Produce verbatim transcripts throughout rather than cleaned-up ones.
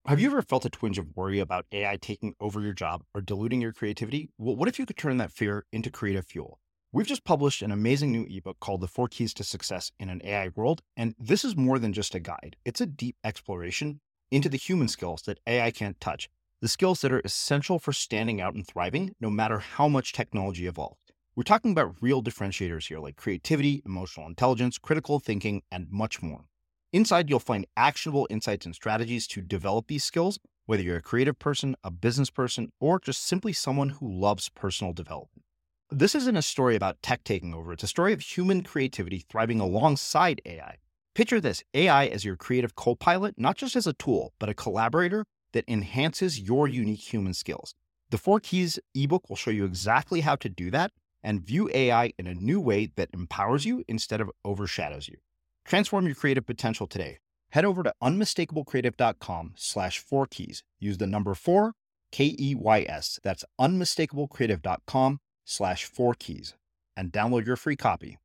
Have you ever felt a twinge of worry about A I taking over your job or diluting your creativity? Well, what if you could turn that fear into creative fuel? We've just published an amazing new ebook called The Four Keys to Success in an A I World, and this is more than just a guide. It's a deep exploration into the human skills that A I can't touch, the skills that are essential for standing out and thriving, no matter how much technology evolves. We're talking about real differentiators here, like creativity, emotional intelligence, critical thinking, and much more. Inside, you'll find actionable insights and strategies to develop these skills, whether you're a creative person, a business person, or just simply someone who loves personal development. This isn't a story about tech taking over. It's a story of human creativity thriving alongside A I. Picture this, A I as your creative co-pilot, not just as a tool, but a collaborator that enhances your unique human skills. The Four Keys ebook will show you exactly how to do that and view A I in a new way that empowers you instead of overshadows you. Transform your creative potential today. Head over to unmistakablecreative.com slash four keys. Use the number four, K E Y S. That's unmistakablecreative.com slash four keys and download your free copy.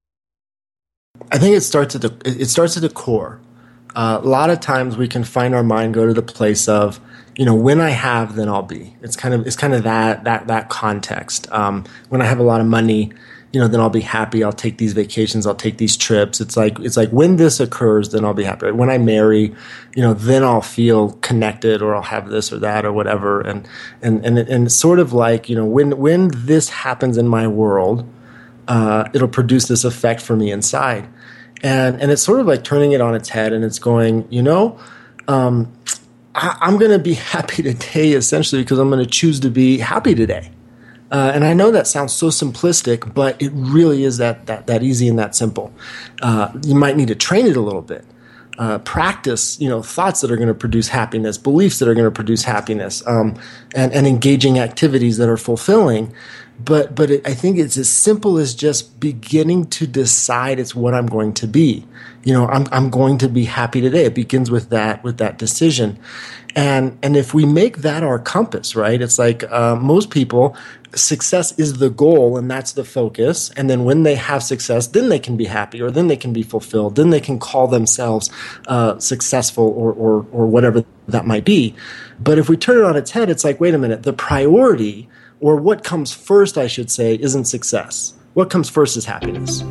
I think it starts at the it starts at the core. Uh, a lot of times we can find our mind go to the place of, you know, when I have, then I'll be. It's kind of it's kind of that that that context. Um, when I have a lot of money, you know, then I'll be happy. I'll take these vacations. I'll take these trips. It's like it's like when this occurs, then I'll be happy. When I marry, you know, then I'll feel connected, or I'll have this or that or whatever. And and and and it's sort of like, you know, when when this happens in my world, uh, it'll produce this effect for me inside. And and it's sort of like turning it on its head, and it's going, you know, um, I, I'm going to be happy today, essentially, because I'm going to choose to be happy today. Uh, and I know that sounds so simplistic, but it really is that that that easy and that simple. Uh, you might need to train it a little bit. Uh, practice, you know, thoughts that are going to produce happiness, beliefs that are going to produce happiness, um, and, and engaging activities that are fulfilling. But but it, I think it's as simple as just beginning to decide it's what I'm going to be. You know, I'm I'm going to be happy today. It begins with that with that decision, and and if we make that our compass, right? It's like uh, most people, success is the goal, and that's the focus. And then when they have success, then they can be happy, or then they can be fulfilled. Then they can call themselves uh, successful, or or or whatever that might be. But if we turn it on its head, it's like, wait a minute, the priority, or what comes first, I should say, isn't success. What comes first is happiness.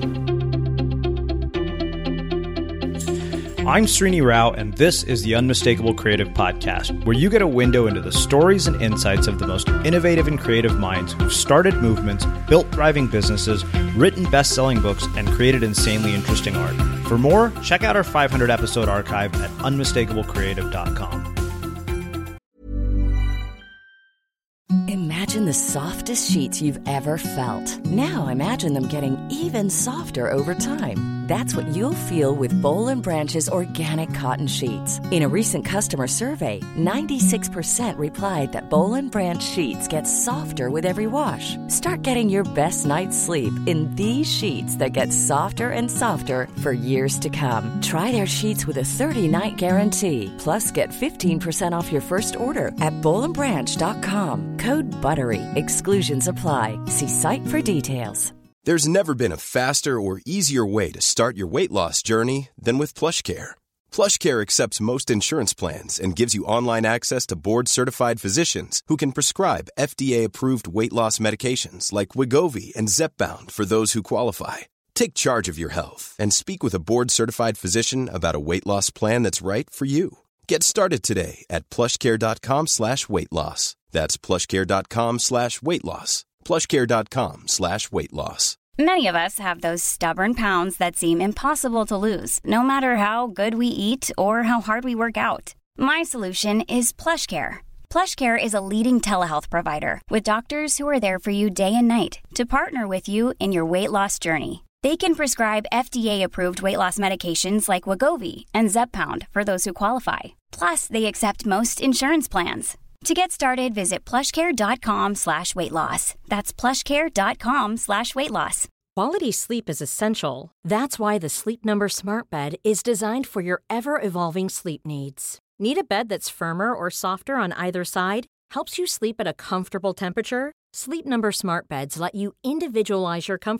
I'm Srini Rao, and this is the Unmistakable Creative Podcast, where you get a window into the stories and insights of the most innovative and creative minds who've started movements, built thriving businesses, written best-selling books, and created insanely interesting art. For more, check out our five hundred episode archive at unmistakable creative dot com. Imagine the softest sheets you've ever felt. Now imagine them getting even softer over time. That's what you'll feel with Boll and Branch's organic cotton sheets. In a recent customer survey, ninety-six percent replied that Boll and Branch sheets get softer with every wash. Start getting your best night's sleep in these sheets that get softer and softer for years to come. Try their sheets with a thirty-night guarantee. Plus, get fifteen percent off your first order at boll and branch dot com. Code BUTTERY. Exclusions apply. See site for details. There's never been a faster or easier way to start your weight loss journey than with PlushCare. PlushCare accepts most insurance plans and gives you online access to board-certified physicians who can prescribe F D A-approved weight loss medications like Wegovy and Zepbound for those who qualify. Take charge of your health and speak with a board-certified physician about a weight loss plan that's right for you. Get started today at plushcare.com slash weight loss. That's plushcare.com slash weight loss. plushcare.com slash weight loss. Many of us have those stubborn pounds that seem impossible to lose, no matter how good we eat or how hard we work out. My solution is PlushCare. PlushCare is a leading telehealth provider with doctors who are there for you day and night to partner with you in your weight loss journey. They can prescribe F D A-approved weight loss medications like Wegovy and Zepbound for those who qualify. Plus, they accept most insurance plans. To get started, visit plushcare.com slash weight loss. That's plushcare.com slash weight loss. Quality sleep is essential. That's why the Sleep Number Smart Bed is designed for your ever-evolving sleep needs. Need a bed that's firmer or softer on either side? Helps you sleep at a comfortable temperature? Sleep Number Smart Beds let you individualize your comfort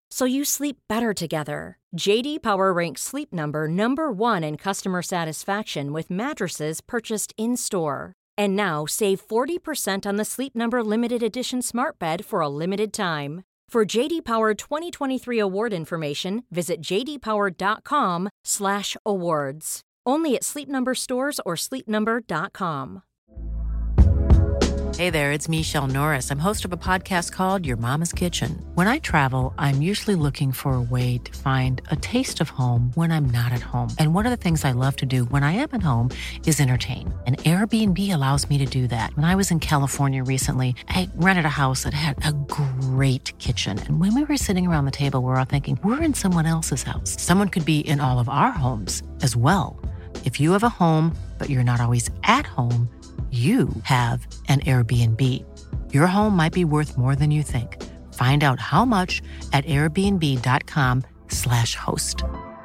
so you sleep better together. J D Power ranks Sleep Number number one in customer satisfaction with mattresses purchased in-store. And now save forty percent on the Sleep Number Limited Edition Smart Bed for a limited time. For J D Power twenty twenty-three award information, visit j d power dot com slash awards. Only at Sleep Number stores or sleep number dot com. Hey there, it's Michelle Norris. I'm host of a podcast called Your Mama's Kitchen. When I travel, I'm usually looking for a way to find a taste of home when I'm not at home. And one of the things I love to do when I am at home is entertain. And Airbnb allows me to do that. When I was in California recently, I rented a house that had a great kitchen. And when we were sitting around the table, we were all thinking, we're in someone else's house. Someone could be in all of our homes as well. If you have a home, but you're not always at home, you have an Airbnb. Your home might be worth more than you think. Find out how much at airbnb.com slash host.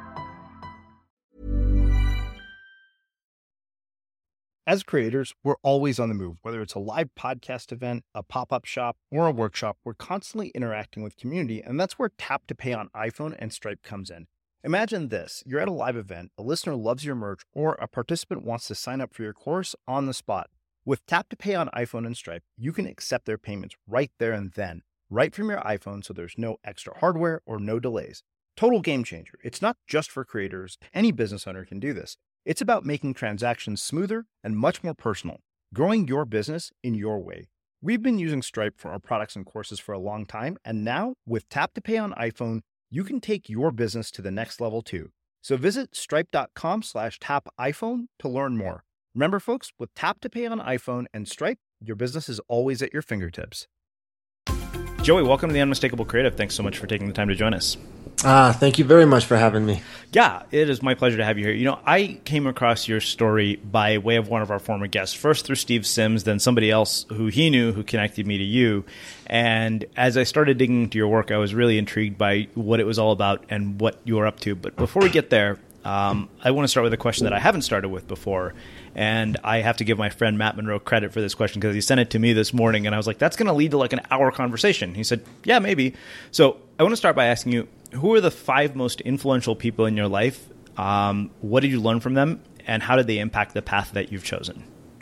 As creators, we're always on the move. Whether it's a live podcast event, a pop-up shop, or a workshop, we're constantly interacting with community, and that's where Tap to Pay on iPhone and Stripe comes in. Imagine this. You're at a live event, a listener loves your merch, or a participant wants to sign up for your course on the spot. With Tap to Pay on iPhone and Stripe, you can accept their payments right there and then, right from your iPhone, so there's no extra hardware or no delays. Total game changer. It's not just for creators. Any business owner can do this. It's about making transactions smoother and much more personal, growing your business in your way. We've been using Stripe for our products and courses for a long time, and now with Tap to Pay on iPhone, you can take your business to the next level too. So visit stripe.com slash tap iPhone to learn more. Remember, folks, with Tap to Pay on iPhone and Stripe, your business is always at your fingertips. Joey, welcome to The Unmistakable Creative. Thanks so much for taking the time to join us. Ah, thank you very much for having me. Yeah, it is my pleasure to have you here. You know, I came across your story by way of one of our former guests, first through Steve Sims, then somebody else who he knew who connected me to you. And as I started digging into your work, I was really intrigued by what it was all about and what you were up to. But before we get there, um, I want to start with a question that I haven't started with before. And I have to give my friend Matt Monroe credit for this question because he sent it to me this morning. And I was like, that's going to lead to like an hour conversation. He said, yeah, maybe. So I want to start by asking you, who are the five most influential people in your life? Um, what did you learn from them? And how did they impact the path that you've chosen?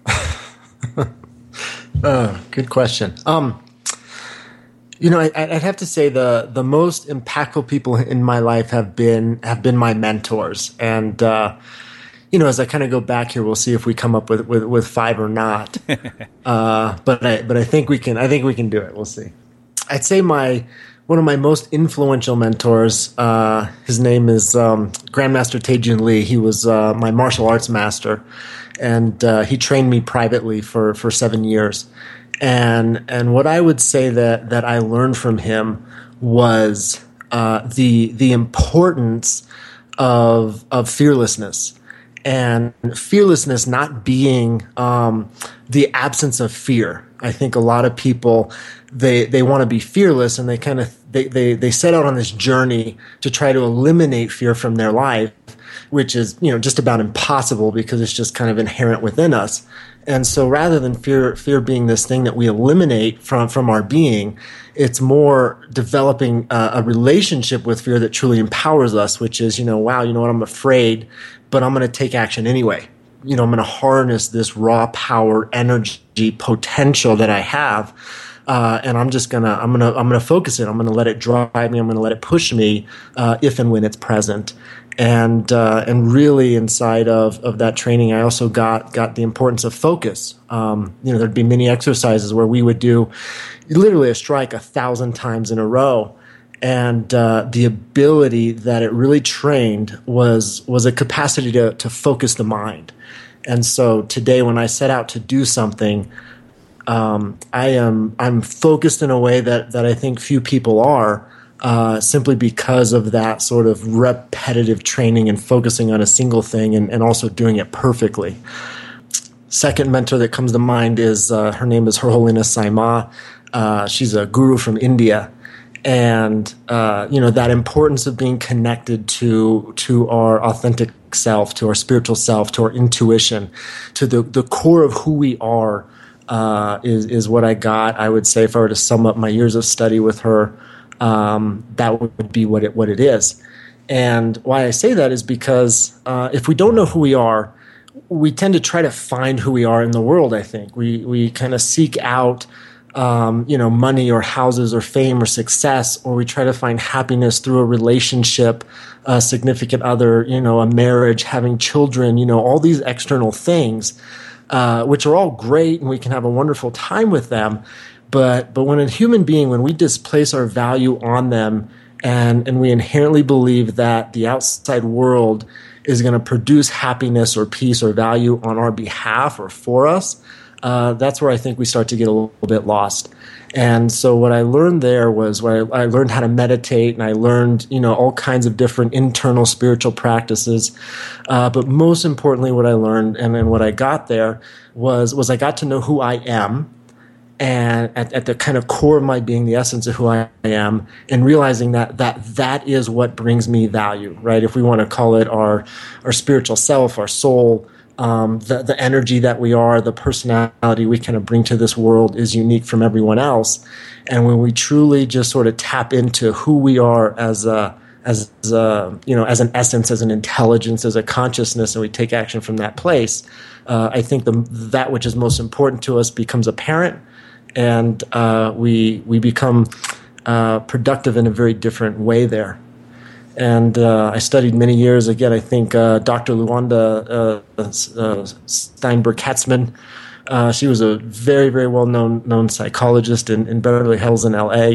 uh, good question. Um, you know, I, I'd have to say the the most impactful people in my life have been have been my mentors. And, uh, you know, as I kind of go back here, we'll see if we come up with, with, with five or not. uh, but I but I think we can I think we can do it. We'll see. I'd say my one of my most influential mentors, uh, his name is um, Grandmaster Taejun Lee. He was uh, my martial arts master, and uh, he trained me privately for, for seven years. And and what I would say that that I learned from him was uh, the the importance of of fearlessness. And fearlessness not being um, the absence of fear. I think a lot of people, they they want to be fearless, and they kind of they, they they set out on this journey to try to eliminate fear from their life, which is, you know, just about impossible because it's just kind of inherent within us. And so rather than fear fear being this thing that we eliminate from, from our being, it's more developing a, a relationship with fear that truly empowers us, which is, you know, wow, you know what, I'm afraid, but I'm going to take action anyway. You know, I'm going to harness this raw power, energy, potential that I have, uh, and I'm just gonna, I'm gonna, I'm gonna focus it. I'm gonna let it drive me. I'm gonna let it push me, uh, if and when it's present. And uh, and really inside of, of that training, I also got got the importance of focus. Um, you know, there'd be many exercises where we would do literally a strike a thousand times in a row. And uh, the ability that it really trained was was a capacity to to focus the mind. And so today, when I set out to do something, um, I am I'm focused in a way that that I think few people are, uh, simply because of that sort of repetitive training and focusing on a single thing, and, and also doing it perfectly. Second mentor that comes to mind is uh, her name is Her Holiness Sai Ma. Uh, she's a guru from India. And, uh, you know, that importance of being connected to to our authentic self, to our spiritual self, to our intuition, to the, the core of who we are, uh, is, is what I got. I would say if I were to sum up my years of study with her, um, that would be what it what it is. And why I say that is because uh, if we don't know who we are, we tend to try to find who we are in the world. I think we we kind of seek out, um, you know, money or houses or fame or success, or we try to find happiness through a relationship, a significant other, you know, a marriage, having children, you know, all these external things, uh, which are all great, and we can have a wonderful time with them. But but when a human being, when we displace our value on them, and and we inherently believe that the outside world is going to produce happiness or peace or value on our behalf or for us, uh, that's where I think we start to get a little bit lost. And so what I learned there was where I, I learned how to meditate, and I learned, you know, all kinds of different internal spiritual practices. Uh, but most importantly, what I learned and, and what I got there was was I got to know who I am. And at, at the kind of core of my being, the essence of who I am, and realizing that that that is what brings me value, right? If we want to call it our our spiritual self, our soul, um, the the energy that we are, the personality we kind of bring to this world is unique from everyone else. And when we truly just sort of tap into who we are as a as a, you know, as an essence, as an intelligence, as a consciousness, and we take action from that place, uh, I think the that which is most important to us becomes apparent. And uh, we we become uh, productive in a very different way there. And uh, I studied many years. Again, I think uh, Doctor Luanda uh, uh, Steinberg-Katzman, uh, she was a very, very well-known known psychologist in, in Beverly Hills in L A.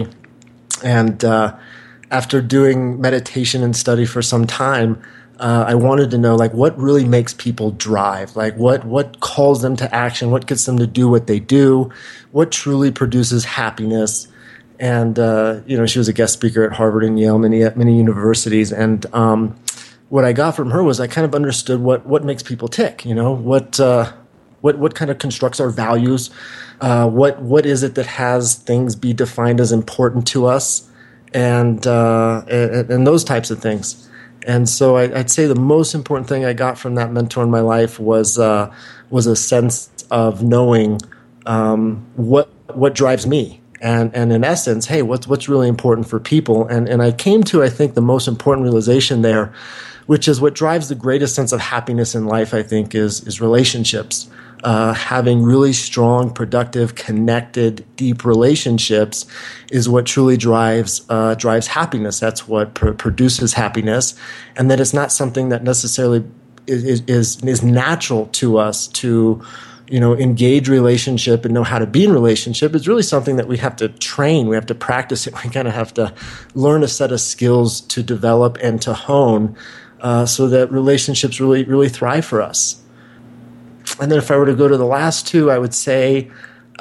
And uh, after doing meditation and study for some time, Uh, I wanted to know, like, what really makes people drive? Like, what what calls them to action? What gets them to do what they do? What truly produces happiness? And, uh, you know, she was a guest speaker at Harvard and Yale, many many universities. And um, what I got from her was I kind of understood what, what makes people tick, you know, what uh, what what kind of constructs our values? Uh, what what is it that has things be defined as important to us? And, uh, and, and those types of things. And so I, I'd say the most important thing I got from that mentor in my life was uh, was a sense of knowing um, what what drives me, and and in essence, hey, what's what's really important for people. And and I came to, I think, the most important realization there, which is what drives the greatest sense of happiness in life, I think, is is relationships. Uh, having really strong, productive, connected, deep relationships is what truly drives uh, drives happiness. That's what pr- produces happiness, and that it's not something that necessarily is, is is natural to us to, you know, engage relationship and know how to be in relationship. It's really something that we have to train. We have to practice it. We kind of have to learn a set of skills to develop and to hone, uh, so that relationships really really thrive for us. And then if I were to go to the last two, I would say,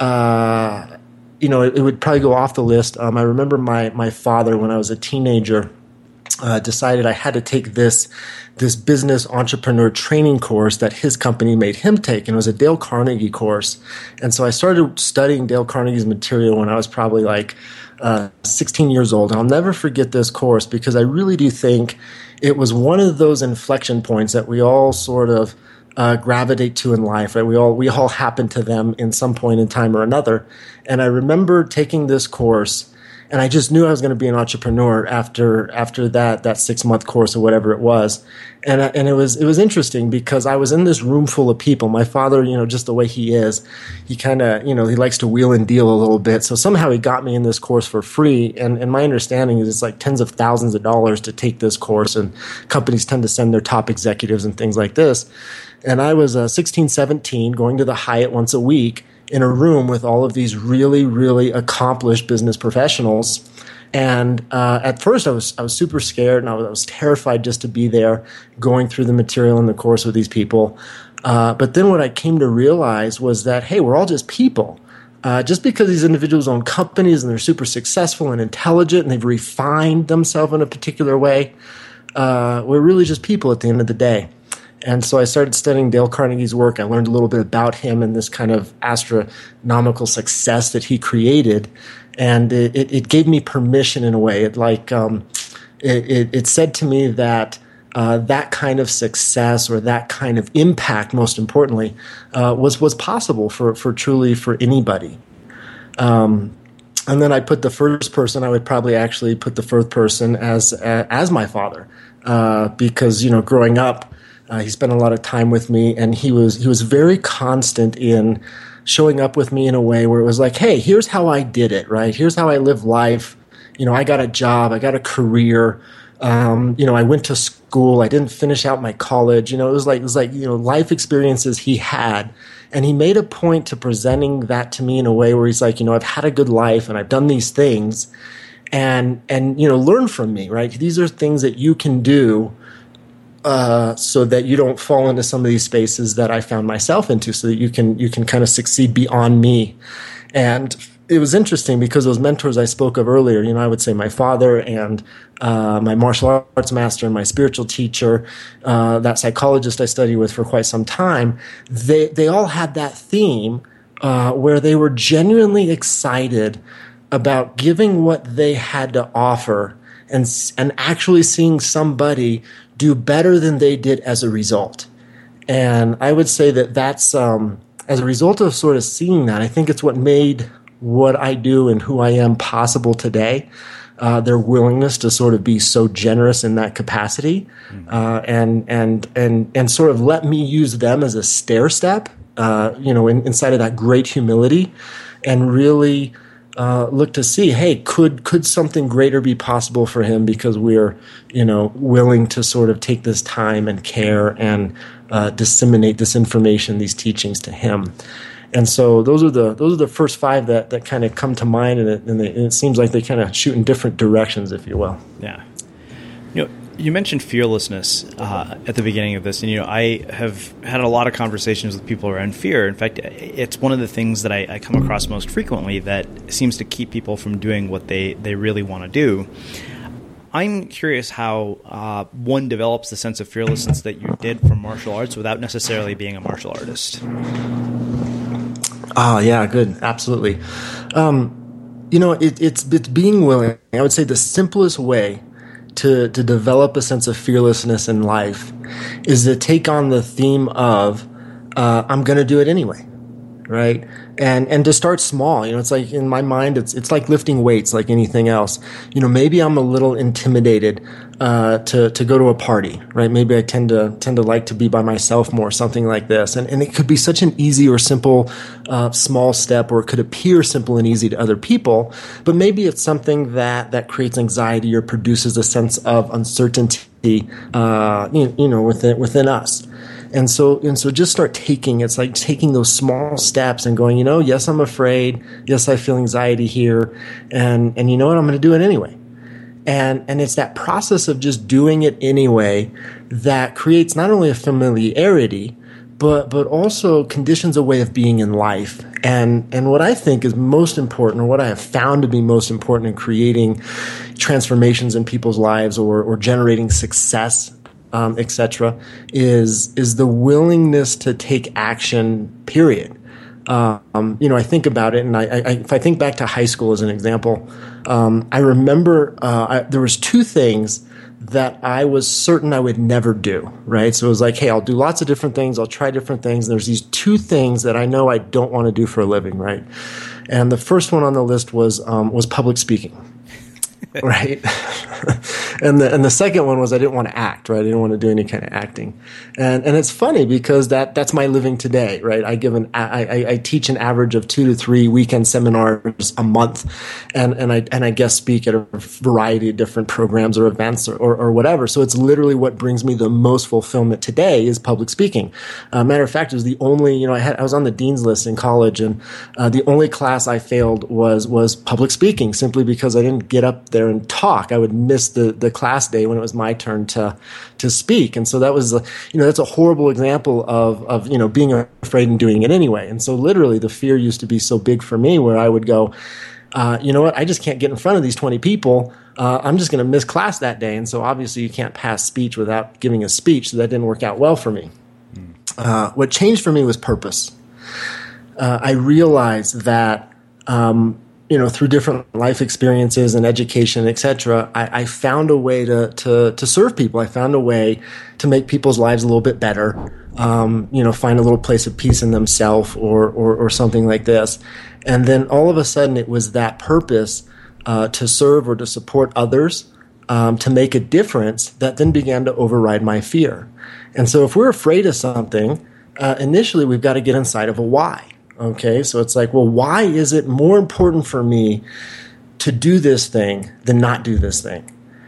uh, you know, it, it would probably go off the list. Um, I remember my my father, when I was a teenager, uh, decided I had to take this this business entrepreneur training course that his company made him take, and it was a Dale Carnegie course. And so I started studying Dale Carnegie's material when I was probably like uh, sixteen years old. And I'll never forget this course because I really do think it was one of those inflection points that we all sort of Uh, gravitate to in life, right? We all we all happen to them in some point in time or another. And I remember taking this course, and I just knew I was going to be an entrepreneur after after that that six month course or whatever it was. And and it was it was interesting because I was in this room full of people. My father, you know, just the way he is, he kind of, you know, he likes to wheel and deal a little bit. So somehow he got me in this course for free. And and my understanding is it's like tens of thousands of dollars to take this course, and companies tend to send their top executives and things like this. And I was uh, sixteen, seventeen, going to the Hyatt once a week in a room with all of these really, really accomplished business professionals. And uh, at first, I was I was super scared, and I was, I was terrified just to be there, going through the material in the course with these people. Uh, but then what I came to realize was that, hey, we're all just people. Uh, just because these individuals own companies and they're super successful and intelligent and they've refined themselves in a particular way, uh, we're really just people at the end of the day. And so I started studying Dale Carnegie's work. I learned a little bit about him and this kind of astronomical success that he created. And it, it, it gave me permission in a way. It like um, it, it, it said to me that uh, that kind of success or that kind of impact, most importantly, uh, was was possible for, for truly for anybody. Um, And then I put the first person, I would probably actually put the first person as uh, as my father, uh, because, you know, growing up, uh, he spent a lot of time with me, and he was he was very constant in showing up with me in a way where it was like, hey, here's how I did it, right? Here's how I live life. You know, I got a job, I got a career. Um, you know, I went to school. I didn't finish out my college. You know, it was like it was like you know life experiences he had, and he made a point to presenting that to me in a way where he's like, you know, I've had a good life and I've done these things, and and you know, learn from me, right? These are things that you can do, uh, so that you don't fall into some of these spaces that I found myself into, so that you can you can kind of succeed beyond me, and. It was interesting because those mentors I spoke of earlier, you know, I would say my father and uh, my martial arts master and my spiritual teacher, uh, that psychologist I studied with for quite some time, they they all had that theme uh, where they were genuinely excited about giving what they had to offer and and actually seeing somebody do better than they did as a result. And I would say that that's um, as a result of sort of seeing that, I think it's what made what I do and who I am possible today. Uh, their willingness to sort of be so generous in that capacity, uh, and and and and sort of let me use them as a stair step, uh, you know, in, inside of that great humility, and really uh, look to see, hey, could could something greater be possible for him because we're, you know, willing to sort of take this time and care and uh, disseminate this information, these teachings to him. And so those are the those are the first five that, that kind of come to mind, and it, and, they, and it seems like they kind of shoot in different directions, if you will. Yeah. You know, you mentioned fearlessness uh, at the beginning of this, and you know, I have had a lot of conversations with people around fear. In fact, it's one of the things that I, I come across most frequently that seems to keep people from doing what they, they really want to do. I'm curious how uh, one develops the sense of fearlessness that you did from martial arts without necessarily being a martial artist. Oh, yeah, good. Absolutely. Um, you know, it, it's it's being willing. I would say the simplest way to, to develop a sense of fearlessness in life is to take on the theme of, uh, I'm going to do it anyway, right? And and to start small. You know, it's like in my mind, it's it's like lifting weights, like anything else. You know, maybe I'm a little intimidated uh, to to go to a party, right? Maybe I tend to tend to like to be by myself more, something like this. And and it could be such an easy or simple, uh, small step, or it could appear simple and easy to other people. But maybe it's something that that creates anxiety or produces a sense of uncertainty, uh, you, you know, within within us. And so, and so just start taking, it's like taking those small steps and going, you know, yes, I'm afraid. Yes, I feel anxiety here. And, and you know what? I'm going to do it anyway. And, and it's that process of just doing it anyway that creates not only a familiarity, but, but also conditions a way of being in life. And, and what I think is most important, or what I have found to be most important in creating transformations in people's lives, or, or generating success, Um, et cetera, is is the willingness to take action. Period. Um, you know, I think about it, and I, I, if I think back to high school as an example, um, I remember uh, I, there was two things that I was certain I would never do. Right, so it was like, hey, I'll do lots of different things, I'll try different things. And there's these two things that I know I don't want to do for a living. Right, and the first one on the list was um, was public speaking. Right. and the and the second one was I didn't want to act, right? I didn't want to do any kind of acting. And and it's funny because that that's my living today, right? I give an I, I teach an average of two to three weekend seminars a month, and, and I and I guest speak at a variety of different programs or events or, or, or whatever. So it's literally what brings me the most fulfillment today is public speaking. Uh, matter of fact, it was the only, you know, I had I was on the dean's list in college, and uh, the only class I failed was was public speaking, simply because I didn't get up there and talk. I would miss the, the class day when it was my turn to to speak. And so that was, you know, that's a horrible example of, of, you know, being afraid and doing it anyway. And so literally the fear used to be so big for me where I would go, uh, you know what, I just can't get in front of these twenty people. Uh, I'm just going to miss class that day. And so obviously you can't pass speech without giving a speech. So that didn't work out well for me. Mm. Uh, what changed for me was purpose. Uh, I realized that, um, you know, through different life experiences and education, et cetera, I, I found a way to, to, to serve people. I found a way to make people's lives a little bit better, um, you know, find a little place of peace in themselves or, or, or something like this. And then all of a sudden it was that purpose uh, to serve or to support others, um, to make a difference that then began to override my fear. And so if we're afraid of something, uh, initially we've got to get inside of a why. Okay, so it's like, well, why is it more important for me to do this thing than not do this thing?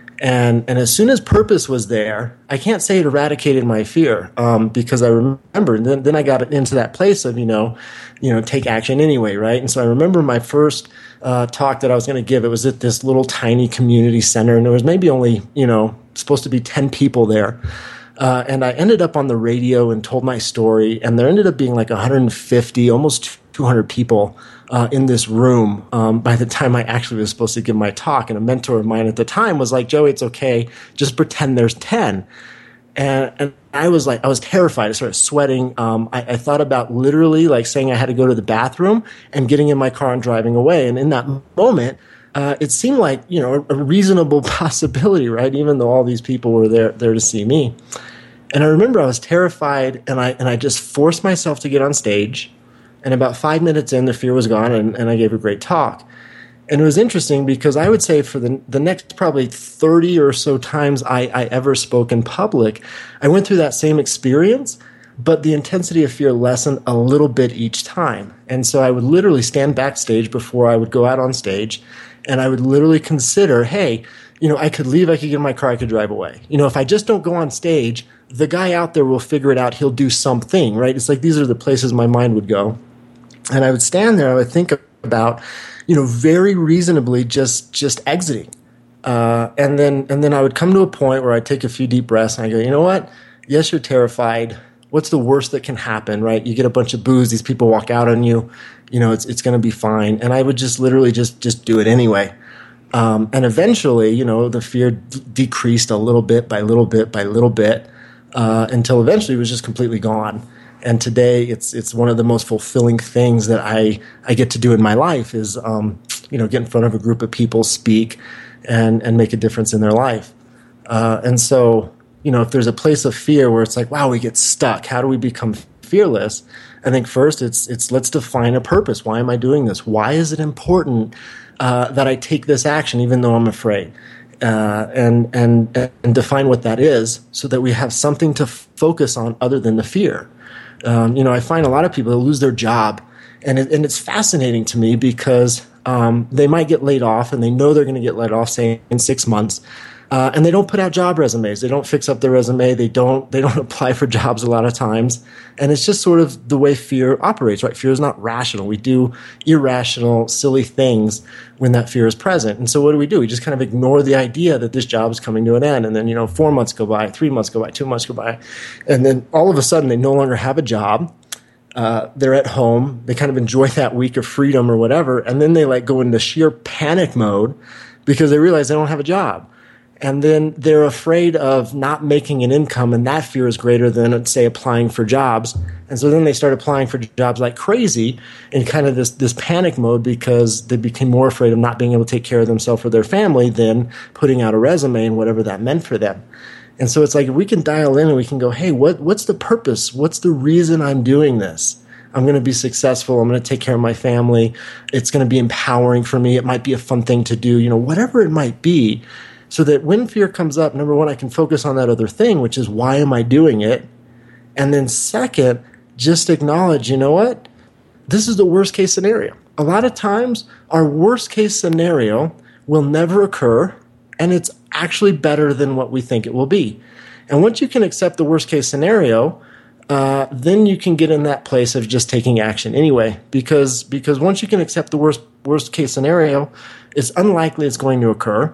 And and as soon as purpose was there, I can't say it eradicated my fear, um, because I remember, and then, then I got into that place of, you know, you know, take action anyway, right? And so I remember my first uh, talk that I was going to give, it was at this little tiny community center, and there was maybe only, you know, supposed to be ten people there. Uh, and I ended up on the radio and told my story, and there ended up being like one hundred fifty, almost two hundred people uh, in this room um, by the time I actually was supposed to give my talk. And a mentor of mine at the time was like, Joey, it's okay. Just pretend there's ten. And, and I was like, I was terrified. I started sweating. Um, I, I thought about literally like saying I had to go to the bathroom and getting in my car and driving away. And in that moment, uh, it seemed like, you know, a, a reasonable possibility, right? Even though all these people were there, there to see me. And I remember I was terrified, and I and I just forced myself to get on stage. And about five minutes in, the fear was gone, and, and I gave a great talk. And it was interesting because I would say for the the next probably thirty or so times I, I ever spoke in public, I went through that same experience, but the intensity of fear lessened a little bit each time. And so I would literally stand backstage before I would go out on stage, and I would literally consider, hey, you know, I could leave, I could get in my car, I could drive away. You know, if I just don't go on stage, the guy out there will figure it out. He'll do something, right? It's like these are the places my mind would go. And I would stand there, I would think about, you know, very reasonably just just exiting. Uh, and then and then I would come to a point where I'd take a few deep breaths and I go, you know what? Yes, you're terrified. What's the worst that can happen, right? You get a bunch of booze, these people walk out on you, you know, it's it's going to be fine. And I would just literally just just do it anyway. Um, and eventually, you know, the fear d- decreased a little bit by little bit by little bit. Uh, until eventually it was just completely gone. And today it's it's one of the most fulfilling things that I, I get to do in my life is, um, you know, get in front of a group of people, speak, and, and make a difference in their life. Uh, and so, you know, if there's a place of fear where it's like, wow, we get stuck, how do we become fearless? I think first it's it's let's define a purpose. Why am I doing this? Why is it important uh, that I take this action even though I'm afraid? Uh, and and and define what that is, so that we have something to f- focus on other than the fear. Um, you know, I find a lot of people lose their job, and it, and it's fascinating to me because um, they might get laid off, and they know they're going to get laid off, say in six months, uh, and they don't put out job resumes. They don't fix up their resume. They don't they don't apply for jobs a lot of times, and it's just sort of the way fear operates. Right? Fear is not rational. We do irrational, silly things when that fear is present. And so what do we do? We just kind of ignore the idea that this job is coming to an end. And then, you know, four months go by, three months go by, two months go by. And then all of a sudden they no longer have a job. Uh, they're at home. They kind of enjoy that week of freedom or whatever. And then they like go into sheer panic mode because they realize they don't have a job. And then they're afraid of not making an income, and that fear is greater than, say, applying for jobs. And so then they start applying for jobs like crazy in kind of this, this panic mode because they became more afraid of not being able to take care of themselves or their family than putting out a resume and whatever that meant for them. And so it's like if we can dial in and we can go, hey, what what's the purpose? What's the reason I'm doing this? I'm going to be successful. I'm going to take care of my family. It's going to be empowering for me. It might be a fun thing to do, you know, whatever it might be. So that when fear comes up, number one, I can focus on that other thing, which is why am I doing it? And then second, just acknowledge, you know what? This is the worst case scenario. A lot of times, our worst case scenario will never occur, and it's actually better than what we think it will be. And once you can accept the worst case scenario, uh, then you can get in that place of just taking action anyway. Because because once you can accept the worst worst case scenario, it's unlikely it's going to occur.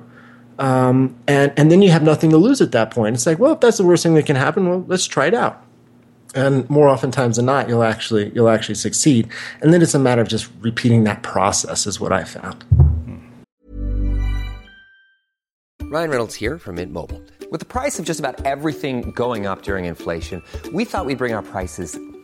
Um, and, and then you have nothing to lose at that point. It's like, well, if that's the worst thing that can happen, well, let's try it out. And more oftentimes than not, you'll actually you'll actually succeed. And then it's a matter of just repeating that process is what I found. Ryan Reynolds here from Mint Mobile. With the price of just about everything going up during inflation, we thought we'd bring our prices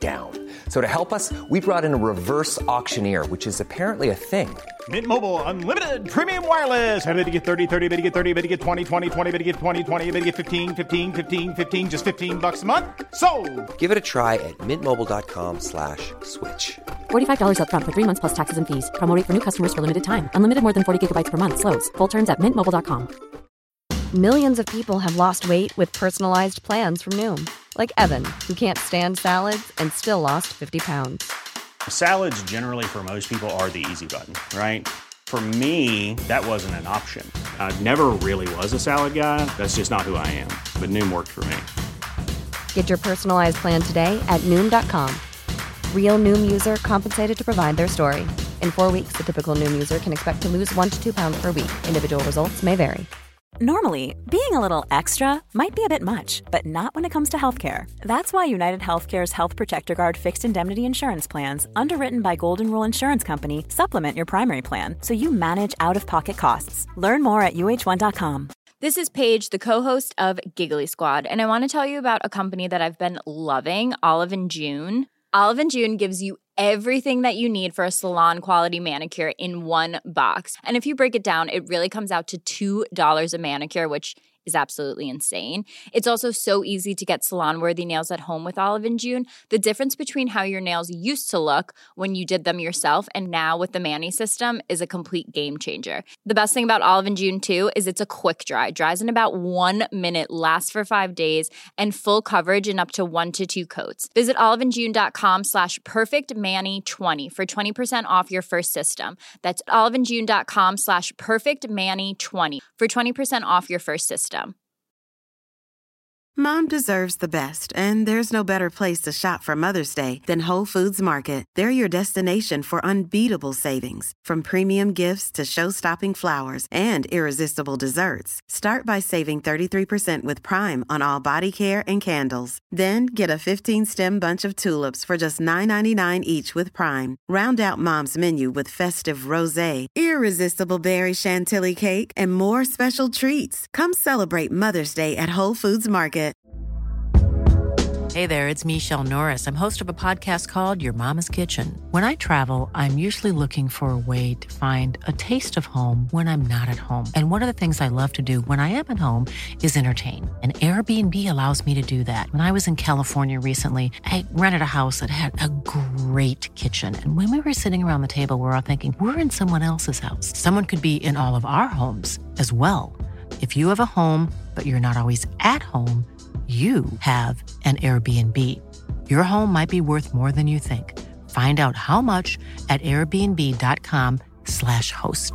down. So to help us, we brought in a reverse auctioneer, which is apparently a thing. Mint Mobile Unlimited Premium Wireless. How to get thirty, thirty, how to get thirty, how to get twenty, twenty, twenty, how to get twenty, twenty, how to get fifteen, fifteen, fifteen, fifteen, just fifteen bucks a month? Sold! Give it a try at mintmobile.com slash switch. forty-five dollars up front for three months plus taxes and fees. Promo rate for new customers for limited time. Unlimited more than forty gigabytes per month. Slows full terms at mint mobile dot com. Millions of people have lost weight with personalized plans from Noom. Like Evan, who can't stand salads and still lost fifty pounds. Salads generally for most people are the easy button, right? For me, that wasn't an option. I never really was a salad guy. That's just not who I am. But Noom worked for me. Get your personalized plan today at Noom dot com. Real Noom user compensated to provide their story. In four weeks, the typical Noom user can expect to lose one to two pounds per week. Individual results may vary. Normally, being a little extra might be a bit much, but not when it comes to healthcare. That's why United Healthcare's Health Protector Guard fixed indemnity insurance plans, underwritten by Golden Rule Insurance Company, supplement your primary plan so you manage out-of-pocket costs. Learn more at U H one dot com. This is Paige, the co-host of Giggly Squad, and I want to tell you about a company that I've been loving, Olive and June. Olive and June gives you everything that you need for a salon-quality manicure in one box. And if you break it down, it really comes out to two dollars a manicure, which is absolutely insane. It's also so easy to get salon-worthy nails at home with Olive and June. The difference between how your nails used to look when you did them yourself and now with the Mani system is a complete game changer. The best thing about Olive and June, too, is it's a quick dry. Dries in about one minute, lasts for five days, and full coverage in up to one to two coats. Visit oliveandjune.com slash perfectmani20 for twenty percent off your first system. That's oliveandjune.com slash perfectmani20 for twenty percent off your first system. Mom deserves the best, and there's no better place to shop for Mother's Day than Whole Foods Market. They're your destination for unbeatable savings, from premium gifts to show-stopping flowers and irresistible desserts. Start by saving thirty-three percent with Prime on all body care and candles. Then get a fifteen-stem bunch of tulips for just nine ninety-nine each with Prime. Round out Mom's menu with festive rosé, irresistible berry chantilly cake, and more special treats. Come celebrate Mother's Day at Whole Foods Market. Hey there, it's Michelle Norris. I'm host of a podcast called Your Mama's Kitchen. When I travel, I'm usually looking for a way to find a taste of home when I'm not at home. And one of the things I love to do when I am at home is entertain. And Airbnb allows me to do that. When I was in California recently, I rented a house that had a great kitchen. And when we were sitting around the table, we were all thinking, we're in someone else's house. Someone could be in all of our homes as well. If you have a home, but you're not always at home, you have an Airbnb. Your home might be worth more than you think. Find out how much at airbnb.com slash host.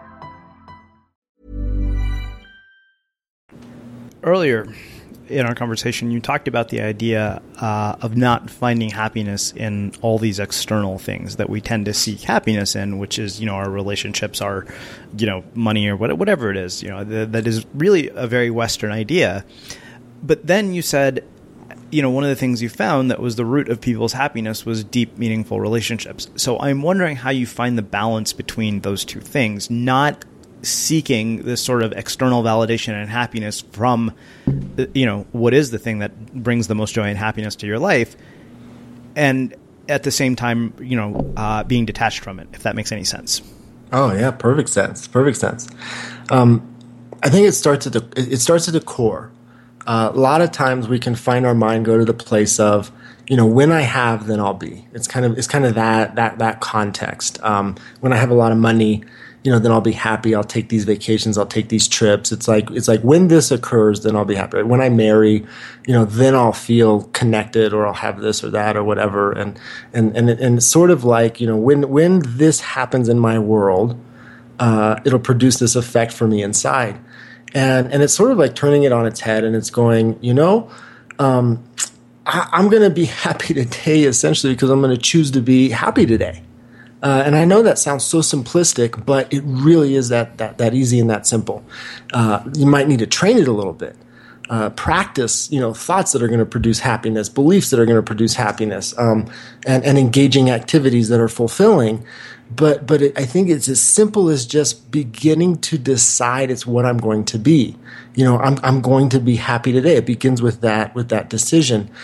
Earlier in our conversation, you talked about the idea uh, of not finding happiness in all these external things that we tend to seek happiness in, which is, you know, our relationships, our, you know, money or whatever it is. You know, th- that is really a very Western idea. But then you said, you know, one of the things you found that was the root of people's happiness was deep, meaningful relationships. So I'm wondering how you find the balance between those two things, not seeking this sort of external validation and happiness from, you know, what is the thing that brings the most joy and happiness to your life, and at the same time, you know, uh, being detached from it, if that makes any sense. Oh, yeah, perfect sense. Perfect sense. Um, I think it starts at the it starts at the core. Uh, a lot of times we can find our mind go to the place of, you know, when I have, then I'll be. It's kind of it's kind of that that that context. Um, when I have a lot of money, you know, then I'll be happy. I'll take these vacations. I'll take these trips. It's like it's like when this occurs, then I'll be happy. When I marry, you know, then I'll feel connected, or I'll have this or that or whatever. And and and and it's sort of like, you know, when when this happens in my world, uh, it'll produce this effect for me inside. And and it's sort of like turning it on its head, and it's going, you know, um, I, I'm going to be happy today, essentially, because I'm going to choose to be happy today. Uh, and I know that sounds so simplistic, but it really is that that that easy and that simple. Uh, you might need to train it a little bit. Uh, practice, you know, thoughts that are going to produce happiness, beliefs that are going to produce happiness, um, and, and engaging activities that are fulfilling. But but it, I think it's as simple as just beginning to decide it's what I'm going to be. You know, I'm I'm going to be happy today. It begins with that with that decision,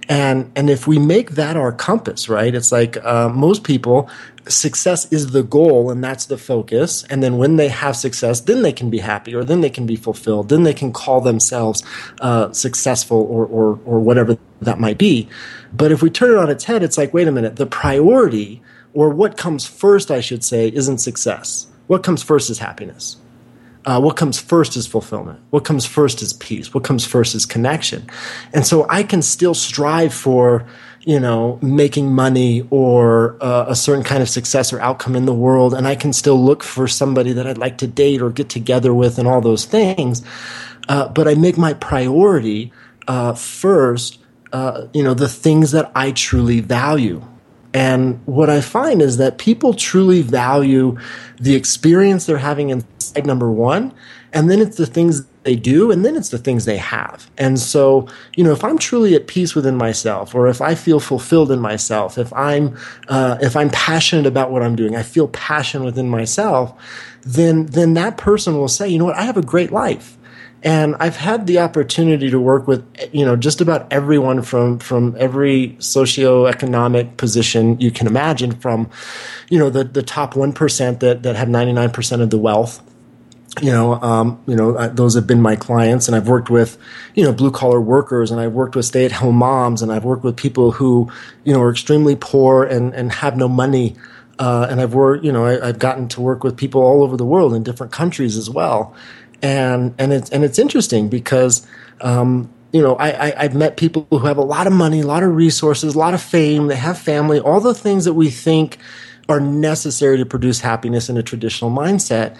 And and if we make that our compass, right? It's like uh, most people, success is the goal and that's the focus. And then when they have success, then they can be happy, or then they can be fulfilled. Then they can call themselves uh, successful, or, or or whatever that might be. But if we turn it on its head, it's like, wait a minute, the priority, or what comes first, I should say, isn't success. What comes first is happiness. Uh, what comes first is fulfillment. What comes first is peace. What comes first is connection. And so I can still strive for, you know, making money or uh, a certain kind of success or outcome in the world. And I can still look for somebody that I'd like to date or get together with and all those things. Uh, but I make my priority uh, first, uh, you know, the things that I truly value. And what I find is that people truly value the experience they're having inside, number one, and then it's the things they do, and then it's the things they have. And so, you know, if I'm truly at peace within myself, or if I feel fulfilled in myself, if I'm uh, if I'm passionate about what I'm doing, I feel passion within myself, then then that person will say, you know what, I have a great life. And I've had the opportunity to work with, you know, just about everyone from, from every socioeconomic position you can imagine, from, you know, the, the top one percent that, that have ninety-nine percent of the wealth. You know, um, you know, uh, those have been my clients, and I've worked with, you know, blue collar workers, and I've worked with stay at home moms, and I've worked with people who, you know, are extremely poor and, and have no money. Uh, and I've worked, you know, I, I've gotten to work with people all over the world in different countries as well. And and it's and it's interesting because um, you know I, I I've met people who have a lot of money, a lot of resources, a lot of fame. They have family, all the things that we think are necessary to produce happiness in a traditional mindset.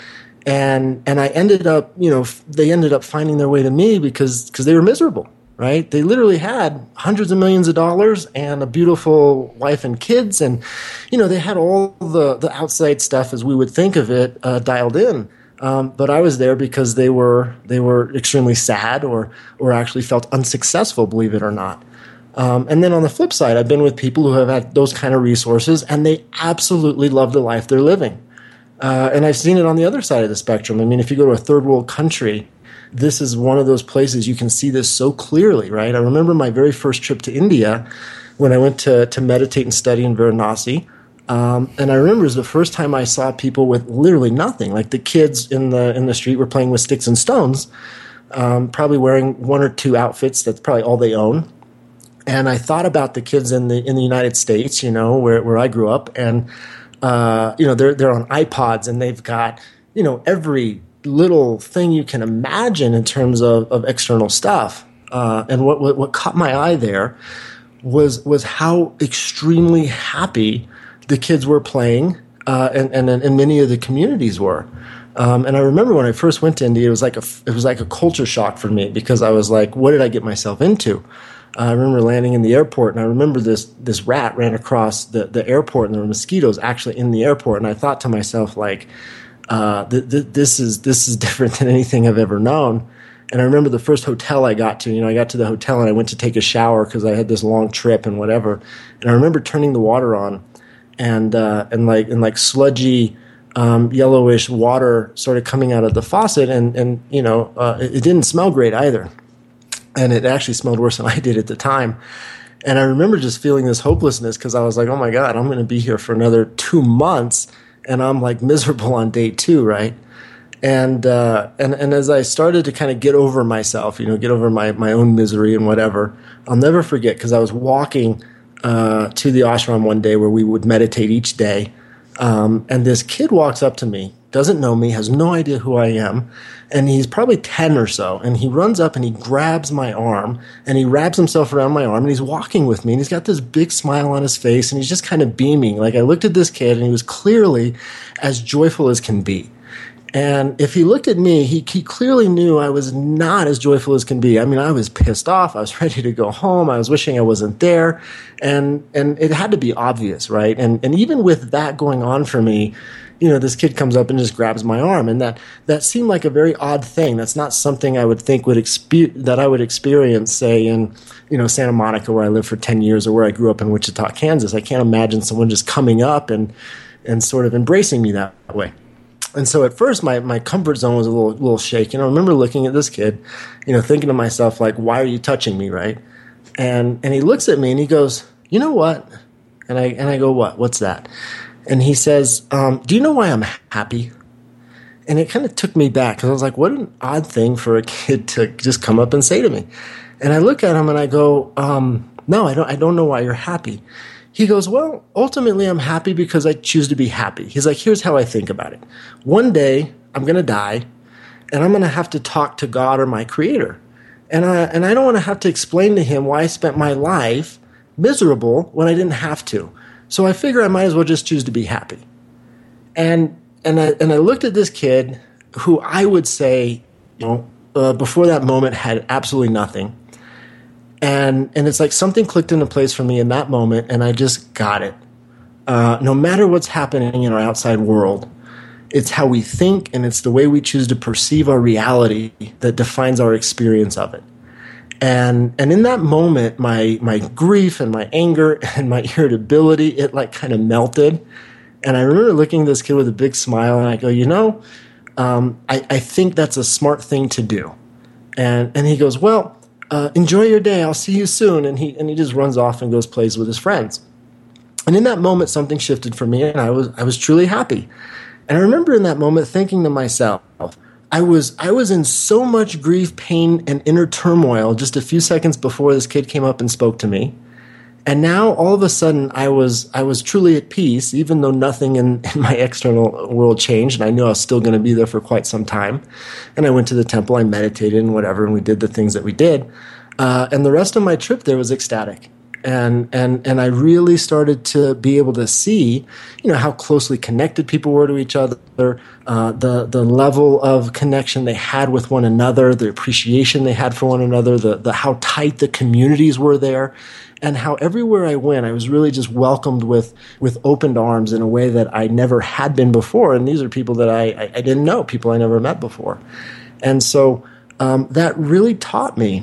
And and I ended up, you know, they ended up finding their way to me because because they were miserable, right? They literally had hundreds of millions of dollars and a beautiful wife and kids, and you know they had all the the outside stuff as we would think of it uh, dialed in. Um, but I was there because they were they were extremely sad, or or actually felt unsuccessful, believe it or not. Um, and then on the flip side, I've been with people who have had those kind of resources, and they absolutely love the life they're living. Uh, and I've seen it on the other side of the spectrum. I mean, if you go to a third world country, this is one of those places you can see this so clearly, right? I remember my very first trip to India when I went to to meditate and study in Varanasi. Um, and I remember it was the first time I saw people with literally nothing. Like the kids in the in the street were playing with sticks and stones, um, probably wearing one or two outfits. That's probably all they own. And I thought about the kids in the in the United States, you know, where where I grew up, and uh, you know they're they're on iPods, and they've got, you know, every little thing you can imagine in terms of, of external stuff. Uh, and what, what what caught my eye there was was how extremely happy the kids were playing, uh, and, and and many of the communities were. Um, and I remember when I first went to India, it was like a it was like a culture shock for me, because I was like, what did I get myself into? Uh, I remember landing in the airport, and I remember this this rat ran across the, the airport, and there were mosquitoes actually in the airport. And I thought to myself, like, uh, th- th- this is this is different than anything I've ever known. And I remember the first hotel I got to, you know, I got to the hotel and I went to take a shower because I had this long trip and whatever. And I remember turning the water on, and uh, and like and like sludgy, um, yellowish water started coming out of the faucet, and and you know uh, it, it didn't smell great either, and it actually smelled worse than I did at the time. And I remember just feeling this hopelessness, because I was like, oh my God, I'm going to be here for another two months, and I'm like miserable on day two, right? And uh, and and as I started to kind of get over myself, you know, get over my my own misery and whatever, I'll never forget, because I was walking Uh, to the ashram one day where we would meditate each day. Um, and this kid walks up to me, doesn't know me, has no idea who I am. And he's probably ten or so. And he runs up and he grabs my arm, and he wraps himself around my arm, and he's walking with me. And he's got this big smile on his face, and he's just kind of beaming. Like, I looked at this kid, and he was clearly as joyful as can be. And if he looked at me, he, he clearly knew I was not as joyful as can be. I mean, I was pissed off. I was ready to go home. I was wishing I wasn't there. And and it had to be obvious, right? And and even with that going on for me, you know, this kid comes up and just grabs my arm. And that, that seemed like a very odd thing. That's not something I would think would expe- that I would experience, say, in, you know, Santa Monica, where I lived for ten years, or where I grew up in Wichita, Kansas. I can't imagine someone just coming up and and sort of embracing me that way. And so at first, my, my comfort zone was a little little shaken. I remember looking at this kid, you know, thinking to myself, like, why are you touching me, right? And and he looks at me and he goes, you know what? And I and I go, what? What's that? And he says, um, do you know why I'm happy? And it kind of took me back because I was like, what an odd thing for a kid to just come up and say to me. And I look at him and I go, um, no, I don't I don't know why you're happy. He goes, well, ultimately I'm happy because I choose to be happy. He's like, here's how I think about it. One day I'm going to die and I'm going to have to talk to God or my creator. And I, and I don't want to have to explain to him why I spent my life miserable when I didn't have to. So I figure I might as well just choose to be happy. And and I, and I looked at this kid who I would say, you know, uh, before that moment had absolutely nothing. And and it's like something clicked into place for me in that moment, and I just got it. Uh, no matter what's happening in our outside world, it's how we think and it's the way we choose to perceive our reality that defines our experience of it. And and in that moment, my my grief and my anger and my irritability, it like kind of melted. And I remember looking at this kid with a big smile, and I go, you know, um, I, I think that's a smart thing to do. And and he goes, well, Uh, enjoy your day. I'll see you soon. And he and he just runs off and goes plays with his friends. And in that moment, something shifted for me, and I was I was truly happy. And I remember in that moment thinking to myself, I was I was in so much grief, pain, and inner turmoil just a few seconds before this kid came up and spoke to me. And now all of a sudden I was I was truly at peace, even though nothing in, in my external world changed, and I knew I was still going to be there for quite some time. And I went to the temple, I meditated and whatever, and we did the things that we did. Uh, and the rest of my trip there was ecstatic. And and and I really started to be able to see, you know, how closely connected people were to each other, uh, the the level of connection they had with one another, the appreciation they had for one another, the the how tight the communities were there. And how everywhere I went, I was really just welcomed with with opened arms in a way that I never had been before. And these are people that I, I, I didn't know, people I never met before. And so um, that really taught me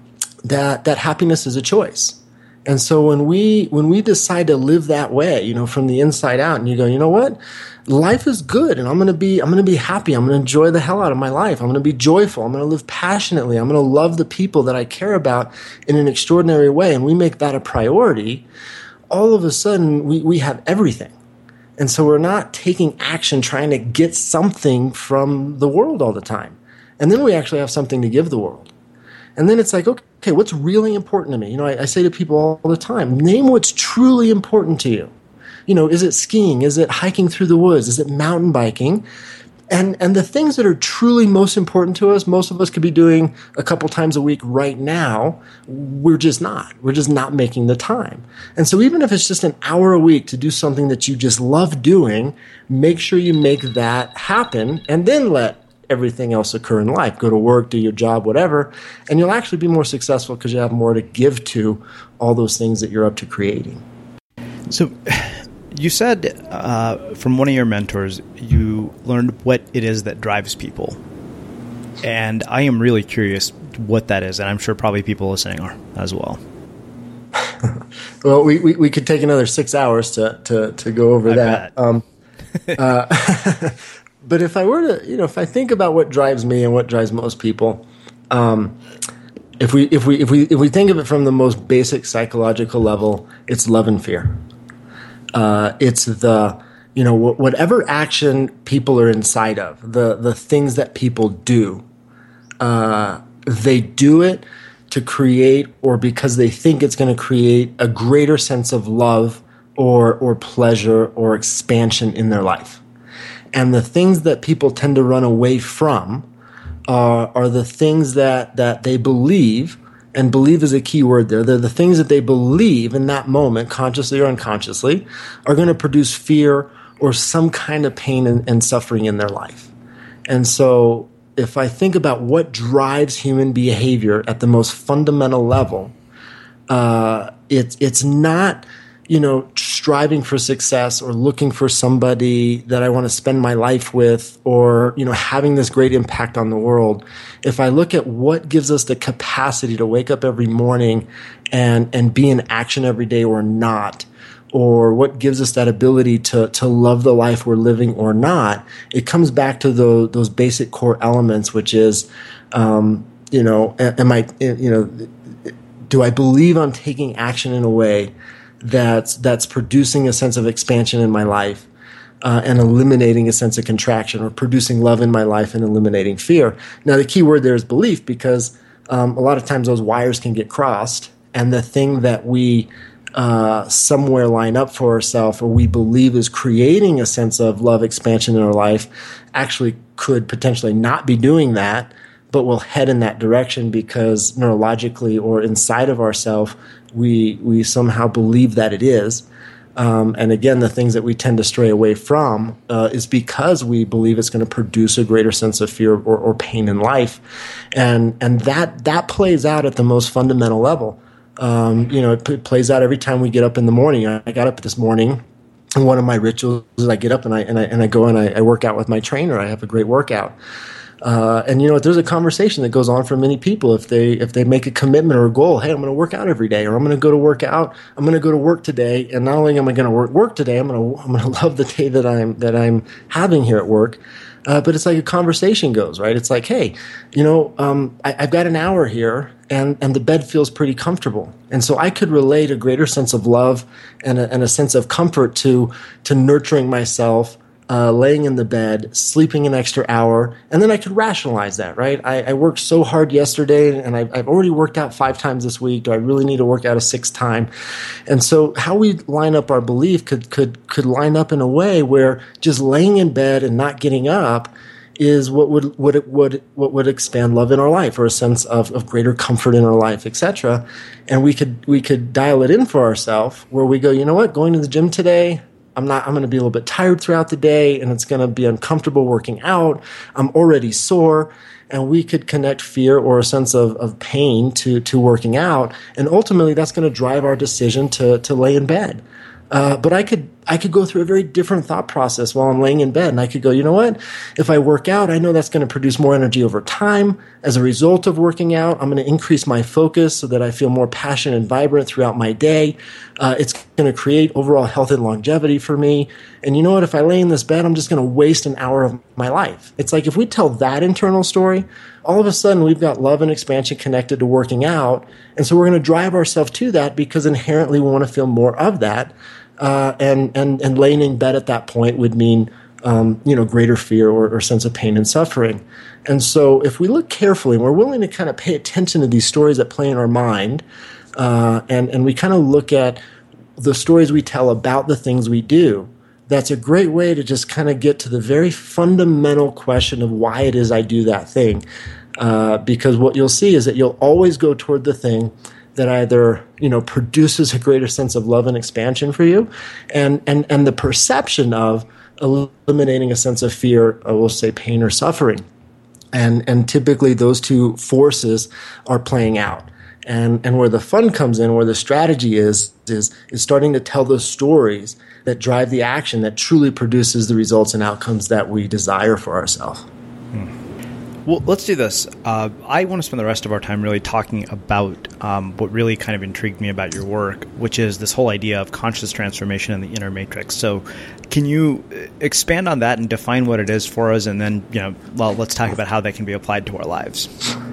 that that happiness is a choice. And so when we when we decide to live that way, you know, from the inside out, and you go, you know what? Life is good, and I'm going to be I'm going to be happy. I'm going to enjoy the hell out of my life. I'm going to be joyful. I'm going to live passionately. I'm going to love the people that I care about in an extraordinary way, and we make that a priority. All of a sudden, we we have everything. And so we're not taking action trying to get something from the world all the time. And then we actually have something to give the world. And then it's like, okay, okay, what's really important to me? You know, I, I say to people all the time, name what's truly important to you. You know, is it skiing? Is it hiking through the woods? Is it mountain biking? And and the things that are truly most important to us, most of us could be doing a couple times a week right now. We're just not. We're just not making the time. And so even if it's just an hour a week to do something that you just love doing, make sure you make that happen, and then let everything else occur in life. Go to work, do your job, whatever, and you'll actually be more successful because you have more to give to all those things that you're up to creating. So you said uh, from one of your mentors, you learned what it is that drives people. And I am really curious what that is, and I'm sure probably people listening are as well. Well, we, we, we could take another six hours to, to, to go over I that. Um, uh, But if I were to, you know, if I think about what drives me and what drives most people, um, if we if we if we if we think of it from the most basic psychological level, it's love and fear. Uh, it's the, you know, wh- whatever action people are inside of, the the things that people do, uh, they do it to create, or because they think it's going to create a greater sense of love or or pleasure or expansion in their life. And the things that people tend to run away from are, are the things that, that they believe, and believe is a key word there. They're the things that they believe in that moment, consciously or unconsciously, are going to produce fear or some kind of pain and, and suffering in their life. And so if I think about what drives human behavior at the most fundamental level, uh, it's it's not, you know, striving for success or looking for somebody that I want to spend my life with, or, you know, having this great impact on the world. If I look at what gives us the capacity to wake up every morning and, and be in action every day or not, or what gives us that ability to, to love the life we're living or not, it comes back to the, those basic core elements, which is, um, you know, am I, you know, do I believe I'm taking action in a way that's that's producing a sense of expansion in my life uh, and eliminating a sense of contraction, or producing love in my life and eliminating fear? Now, the key word there is belief, because um, a lot of times those wires can get crossed, and the thing that we uh, somewhere line up for ourselves, or we believe is creating a sense of love expansion in our life, actually could potentially not be doing that, but will head in that direction because neurologically or inside of ourselves, we we somehow believe that it is. Um, and again, the things that we tend to stray away from uh, is because we believe it's going to produce a greater sense of fear or, or pain in life, and and that that plays out at the most fundamental level. Um, you know, it, it plays out every time we get up in the morning. I got up this morning, and one of my rituals is I get up and I and I and I go and I, I work out with my trainer. I have a great workout. Uh, and you know, there's a conversation that goes on for many people if they if they make a commitment or a goal. Hey, I'm going to work out every day, or I'm going to go to work out. I'm going to go to work today, and not only am I going to work work today, I'm going to I'm going to love the day that I'm that I'm having here at work. Uh, but it's like a conversation goes, right? It's like, hey, you know, um, I, I've got an hour here, and and the bed feels pretty comfortable, and so I could relate a greater sense of love and a, and a sense of comfort to to nurturing myself. Uh, laying in the bed, sleeping an extra hour, and then I could rationalize that, right? I, I worked so hard yesterday, and I've, I've already worked out five times this week. Do I really need to work out a sixth time? And so how we line up our belief could could could line up in a way where just laying in bed and not getting up is what would what it would what would expand love in our life, or a sense of, of greater comfort in our life, et cetera. And we could we could dial it in for ourselves, where we go, you know what, going to the gym today, I'm not, I'm going to be a little bit tired throughout the day, and it's going to be uncomfortable working out. I'm already sore, and we could connect fear or a sense of, of pain to, to working out. And ultimately that's going to drive our decision to, to lay in bed. Uh, but I could, I could go through a very different thought process while I'm laying in bed, and I could go, you know what? If I work out, I know that's going to produce more energy over time. As a result of working out, I'm going to increase my focus so that I feel more passionate and vibrant throughout my day. Uh, it's going to create overall health and longevity for me. And you know what? If I lay in this bed, I'm just going to waste an hour of my life. It's like if we tell that internal story, all of a sudden we've got love and expansion connected to working out. And so we're going to drive ourselves to that because inherently we want to feel more of that. Uh, and, and, and laying in bed at that point would mean, um, you know, greater fear or, or sense of pain and suffering. And so if we look carefully and we're willing to kind of pay attention to these stories that play in our mind, uh, and, and we kind of look at the stories we tell about the things we do, that's a great way to just kind of get to the very fundamental question of why it is I do that thing. Uh, because what you'll see is that you'll always go toward the thing that either, you know, produces a greater sense of love and expansion for you, and and and the perception of eliminating a sense of fear, or we'll say pain or suffering. And and typically those two forces are playing out. And and where the fun comes in, where the strategy is, is is starting to tell those stories that drive the action that truly produces the results and outcomes that we desire for ourselves. Hmm. Well, let's do this. Uh, I want to spend the rest of our time really talking about um, what really kind of intrigued me about your work, which is this whole idea of conscious transformation in the inner matrix. So can you expand on that and define what it is for us? And then, you know, well, let's talk about how that can be applied to our lives.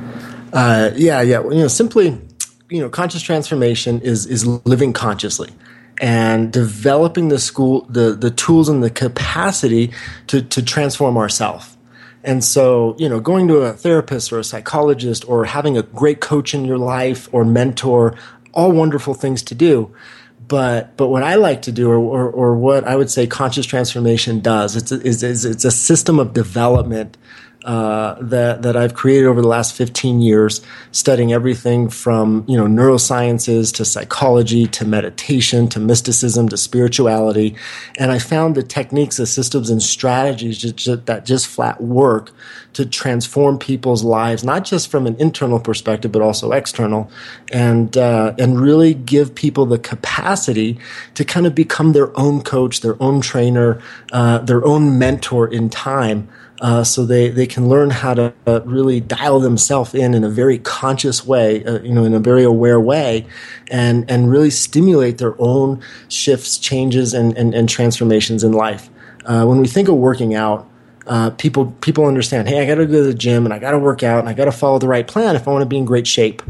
Uh, yeah, yeah. Well, you know, simply, you know, conscious transformation is is living consciously and developing the school, the the tools and the capacity to to transform ourselves. And so, you know, going to a therapist or a psychologist or having a great coach in your life or mentor, all wonderful things to do. But but what I like to do, or or, or what I would say conscious transformation does, it's a, is, is it's a system of development uh, that that I've created over the last fifteen years, studying everything from, you know, neurosciences to psychology to meditation to mysticism to spirituality, and I found the techniques, the systems, and strategies just, that just flat work to transform people's lives, not just from an internal perspective but also external, and uh, and really give people the capacity to kind of become their own coach, their own trainer, uh, their own mentor in time. Uh, so they, they can learn how to uh, really dial themselves in in a very conscious way, uh, you know, in a very aware way, and and really stimulate their own shifts, changes, and and, and transformations in life. Uh, when we think of working out, uh, people people understand, hey, I got to go to the gym and I got to work out and I got to follow the right plan if I want to be in great shape.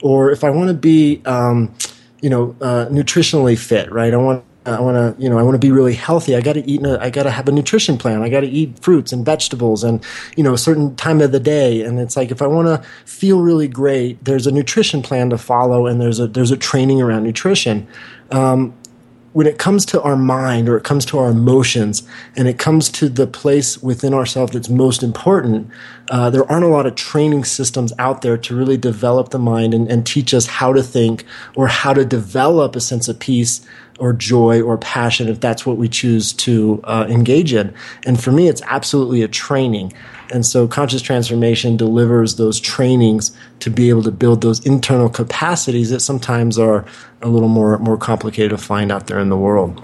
Or if I want to be, um, you know, uh, nutritionally fit, right? I want I want to, you know, I want to be really healthy. I got to eat. I got to have a nutrition plan. I got to eat fruits and vegetables, and you know, a certain time of the day. And it's like if I want to feel really great, there's a nutrition plan to follow, and there's a there's a training around nutrition. Um, when it comes to our mind, or it comes to our emotions, and it comes to the place within ourselves that's most important, uh, there aren't a lot of training systems out there to really develop the mind and, and teach us how to think or how to develop a sense of peace or joy or passion, if that's what we choose to uh, engage in. And for me, it's absolutely a training. And so conscious transformation delivers those trainings to be able to build those internal capacities that sometimes are a little more, more complicated to find out there in the world.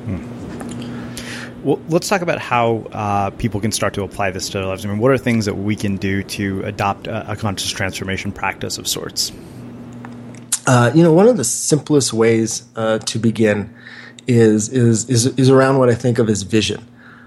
Well, let's talk about how uh, people can start to apply this to their lives. I mean, what are things that we can do to adopt a, a conscious transformation practice of sorts? Uh, you know, one of the simplest ways uh, to begin is, is is is around what I think of as vision.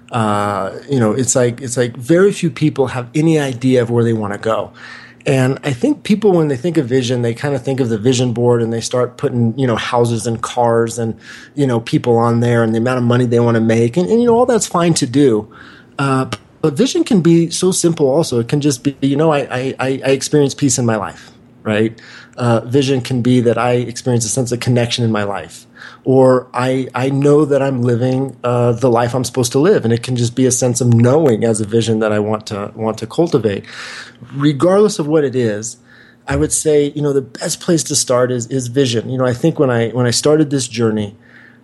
Uh, you know, it's like it's like very few people have any idea of where they want to go. And I think people, when they think of vision, they kind of think of the vision board and they start putting, you know, houses and cars and, you know, people on there and the amount of money they want to make. And, and you know, all that's fine to do. Uh, but vision can be so simple also. It can just be, you know, I, I, I experience peace in my life, right? Uh, vision can be that I experience a sense of connection in my life. Or I I know that I'm living uh, the life I'm supposed to live, and it can just be a sense of knowing as a vision that I want to want to cultivate. Regardless of what it is, I would say, you know, the best place to start is is vision. You know, I think when I when I started this journey,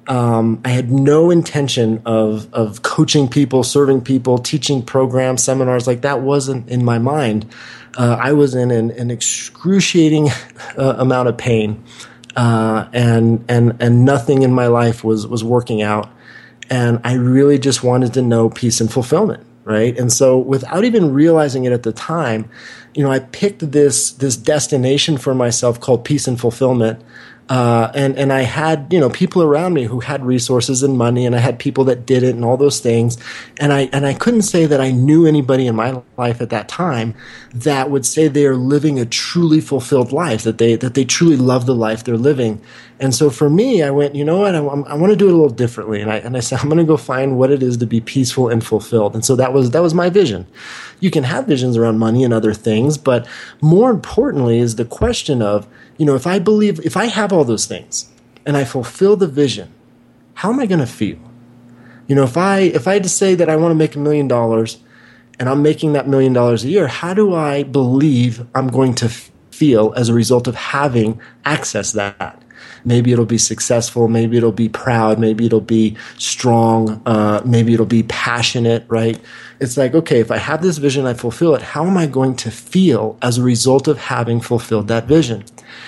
um, I had no intention of of coaching people, serving people, teaching programs, seminars. Like that wasn't in my mind. Uh, I was in an, an excruciating uh, amount of pain. Uh, and and and nothing in my life was was working out, and I really just wanted to know peace and fulfillment, right? And so, without even realizing it at the time, you know, I picked this this destination for myself called peace and fulfillment. Uh, and, and I had, you know, people around me who had resources and money, and I had people that did it and all those things. And I, and I couldn't say that I knew anybody in my life at that time that would say they are living a truly fulfilled life, that they, that they truly love the life they're living. And so for me, I went, you know what, I, I want to do it a little differently. And I, and I said, I'm going to go find what it is to be peaceful and fulfilled. And so that was, that was my vision. You can have visions around money and other things, but more importantly is the question of, you know, if I believe, if I have all those things and I fulfill the vision, how am I going to feel? You know, if I, if I had to say that I want to make a million dollars and I'm making that million dollars a year, how do I believe I'm going to feel as a result of having access to that? Maybe it'll be successful. Maybe it'll be proud. Maybe it'll be strong. Uh, maybe it'll be passionate, right? It's like, okay, if I have this vision, I fulfill it. How am I going to feel as a result of having fulfilled that vision?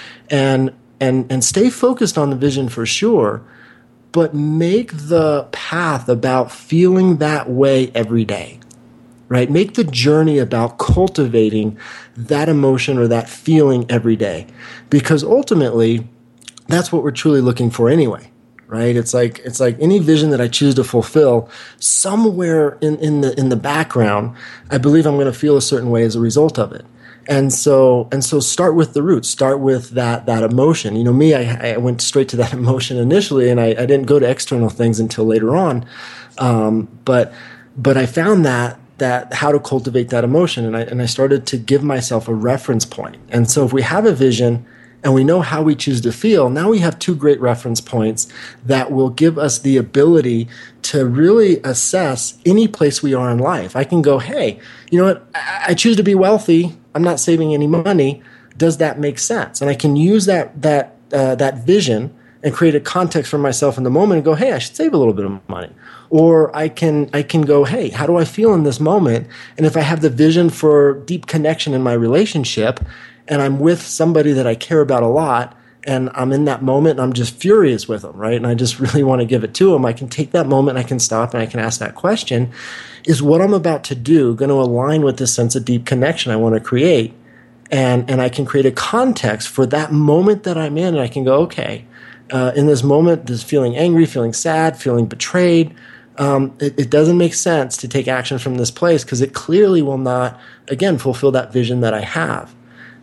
And, and, and stay focused on the vision for sure, but make the path about feeling that way every day, right? Make the journey about cultivating that emotion or that feeling every day, because ultimately, that's what we're truly looking for anyway, right? It's like it's like any vision that I choose to fulfill, somewhere in, in the in the background, I believe I'm going to feel a certain way as a result of it. And so and so start with the root, start with that that emotion. You know, me, I, I went straight to that emotion initially, and I, I didn't go to external things until later on. Um, but but I found that that how to cultivate that emotion, and I and I started to give myself a reference point. And so if we have a vision and we know how we choose to feel, now we have two great reference points that will give us the ability to really assess any place we are in life. I can go, hey, you know what? I, I choose to be wealthy. I'm not saving any money. Does that make sense? And I can use that that uh, that vision and create a context for myself in the moment and go, hey, I should save a little bit of money. Or I can I can go, hey, how do I feel in this moment? And if I have the vision for deep connection in my relationship, and I'm with somebody that I care about a lot, and I'm in that moment and I'm just furious with them, right? And I just really want to give it to them. I can take that moment and I can stop and I can ask that question. Is what I'm about to do going to align with this sense of deep connection I want to create? And, and I can create a context for that moment that I'm in, and I can go, okay, uh, in this moment, this feeling angry, feeling sad, feeling betrayed, um, it, it doesn't make sense to take action from this place because it clearly will not, again, fulfill that vision that I have.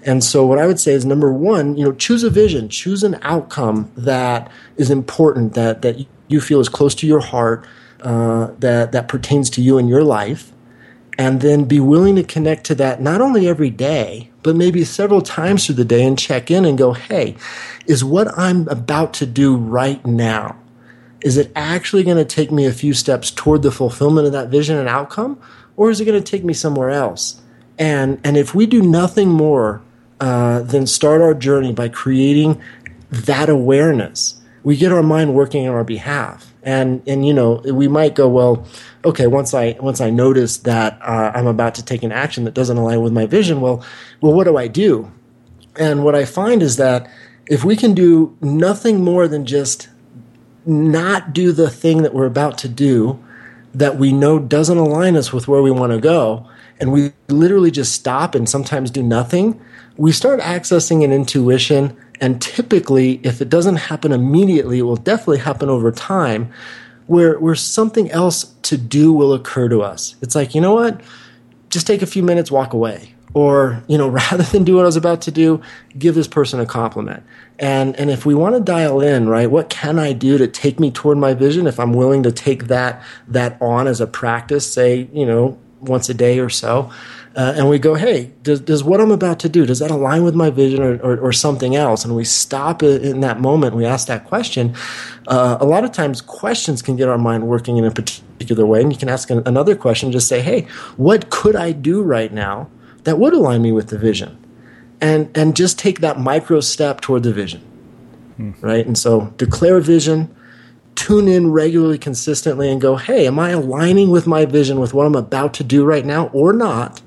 And so what I would say is, number one, you know, choose a vision, choose an outcome that is important, that, that you feel is close to your heart, uh, that, that pertains to you and your life. And then be willing to connect to that not only every day, but maybe several times through the day, and check in and go, hey, is what I'm about to do right now, is it actually going to take me a few steps toward the fulfillment of that vision and outcome, or is it going to take me somewhere else? And and if we do nothing more uh, than start our journey by creating that awareness, we get our mind working on our behalf. And and you know, we might go, well, okay, once I once I notice that uh, I'm about to take an action that doesn't align with my vision, well, well, what do I do? And what I find is that if we can do nothing more than just not do the thing that we're about to do that we know doesn't align us with where we want to go, and we literally just stop and sometimes do nothing, we start accessing an intuition. And typically, if it doesn't happen immediately, it will definitely happen over time, where, where something else to do will occur to us. It's like, you know what? Just take a few minutes, walk away. Or, you know, rather than do what I was about to do, give this person a compliment. And and if we want to dial in, right, what can I do to take me toward my vision? If I'm willing to take that that on as a practice, say, you know, once a day or so, uh, and we go, hey, does, does what I'm about to do, does that align with my vision or, or, or something else? And we stop in that moment, we ask that question. Uh, a lot of times questions can get our mind working in a particular way, and you can ask an, another question, just say, hey, what could I do right now that would align me with the vision? And and just take that micro step toward the vision, hmm. right? And so declare a vision, tune in regularly, consistently, and go, hey, am I aligning with my vision with what I'm about to do right now or not?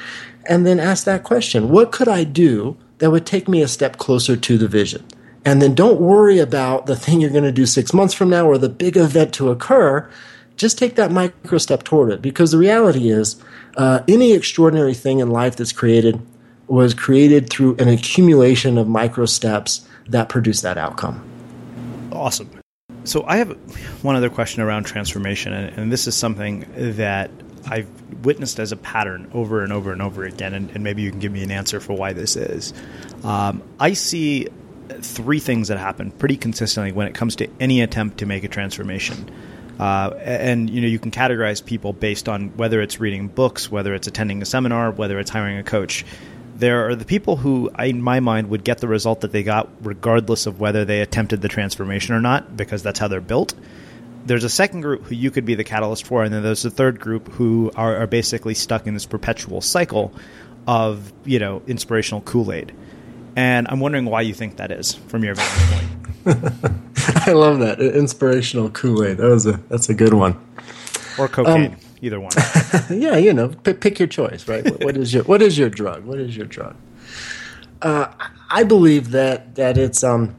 And then ask that question, what could I do that would take me a step closer to the vision? And then don't worry about the thing you're going to do six months from now or the big event to occur. Just take that micro step toward it, because the reality is uh, any extraordinary thing in life that's created was created through an accumulation of micro steps that produce that outcome. Awesome. So I have one other question around transformation, and, and this is something that I've witnessed as a pattern over and over and over again, and, and maybe you can give me an answer for why this is. Um, I see three things that happen pretty consistently when it comes to any attempt to make a transformation. Uh, and, you know, you can categorize people based on whether it's reading books, whether it's attending a seminar, whether it's hiring a coach. There are the people who, in my mind, would get the result that they got regardless of whether they attempted the transformation or not, because that's how they're built. There's a second group who you could be the catalyst for, and then there's a third group who are, are basically stuck in this perpetual cycle of, you know, inspirational Kool-Aid. And I'm wondering why you think that is from your vantage point. I love that. Inspirational Kool-Aid. That was a that's a good one. Or cocaine, um, either one. Yeah, you know, pick, pick your choice, right? what, what is your what is your drug? What is your drug? Uh, I believe that that it's um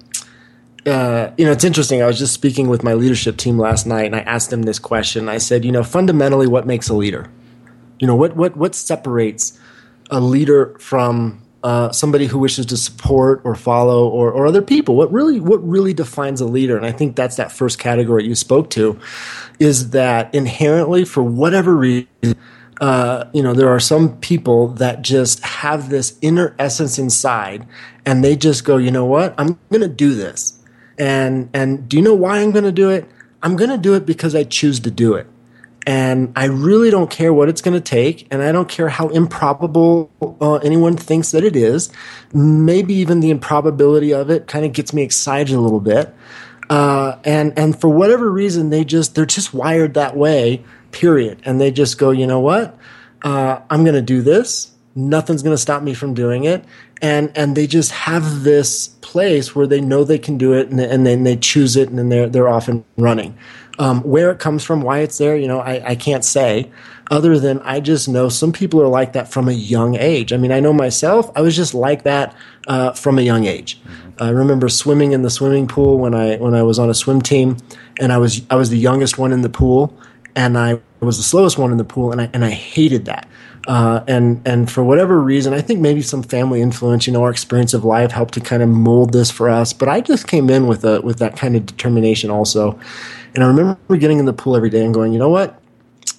uh, you know, it's interesting. I was just speaking with my leadership team last night, and I asked them this question. I said, you know, fundamentally, what makes a leader? You know, what what what separates a leader from Uh, somebody who wishes to support or follow or, or other people? What really what really defines a leader? And I think that's that first category you spoke to, is that inherently, for whatever reason, uh, you know, there are some people that just have this inner essence inside, and they just go, you know what, I'm going to do this. And and do you know why I'm going to do it? I'm going to do it because I choose to do it. And I really don't care what it's going to take, and I don't care how improbable uh, anyone thinks that it is. Maybe even the improbability of it kind of gets me excited a little bit. Uh, and and for whatever reason, they just they're just wired that way. Period. And they just go, you know what? Uh, I'm going to do this. Nothing's going to stop me from doing it. And and they just have this place where they know they can do it, and, and then they choose it, and then they're they're off and running. Um, where it comes from, why it's there, you know, I, I can't say, other than I just know some people are like that from a young age. I mean, I know myself, I was just like that uh, from a young age. Mm-hmm. I remember swimming in the swimming pool when I when I was on a swim team, and I was I was the youngest one in the pool, and I was the slowest one in the pool, and I and I hated that. Uh, and and for whatever reason, I think maybe some family influence, you know, our experience of life helped to kind of mold this for us. But I just came in with a with that kind of determination also. And I remember getting in the pool every day and going, you know what?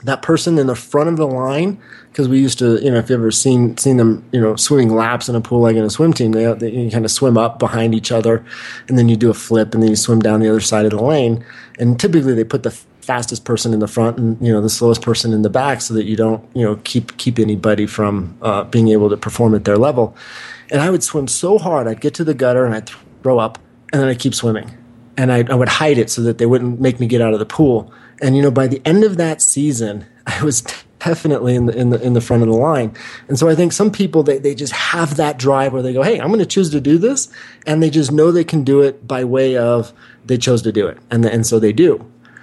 that person in the front of the line, because we used to, you know, if you've ever seen seen them, you know, swimming laps in a pool like in a swim team, they, they you kind of swim up behind each other, and then you do a flip, and then you swim down the other side of the lane. And typically they put the fastest person in the front and, you know, the slowest person in the back so that you don't, you know, keep keep anybody from uh, being able to perform at their level. And I would swim so hard, I'd get to the gutter and I'd throw up, and then I'd keep swimming. And I, I would hide it so that they wouldn't make me get out of the pool. And, you know, by the end of that season, I was definitely in the in the in the front of the line. And so I think some people, they, they just have that drive where they go, hey, I'm going to choose to do this, and they just know they can do it by way of they chose to do it, and and so they do.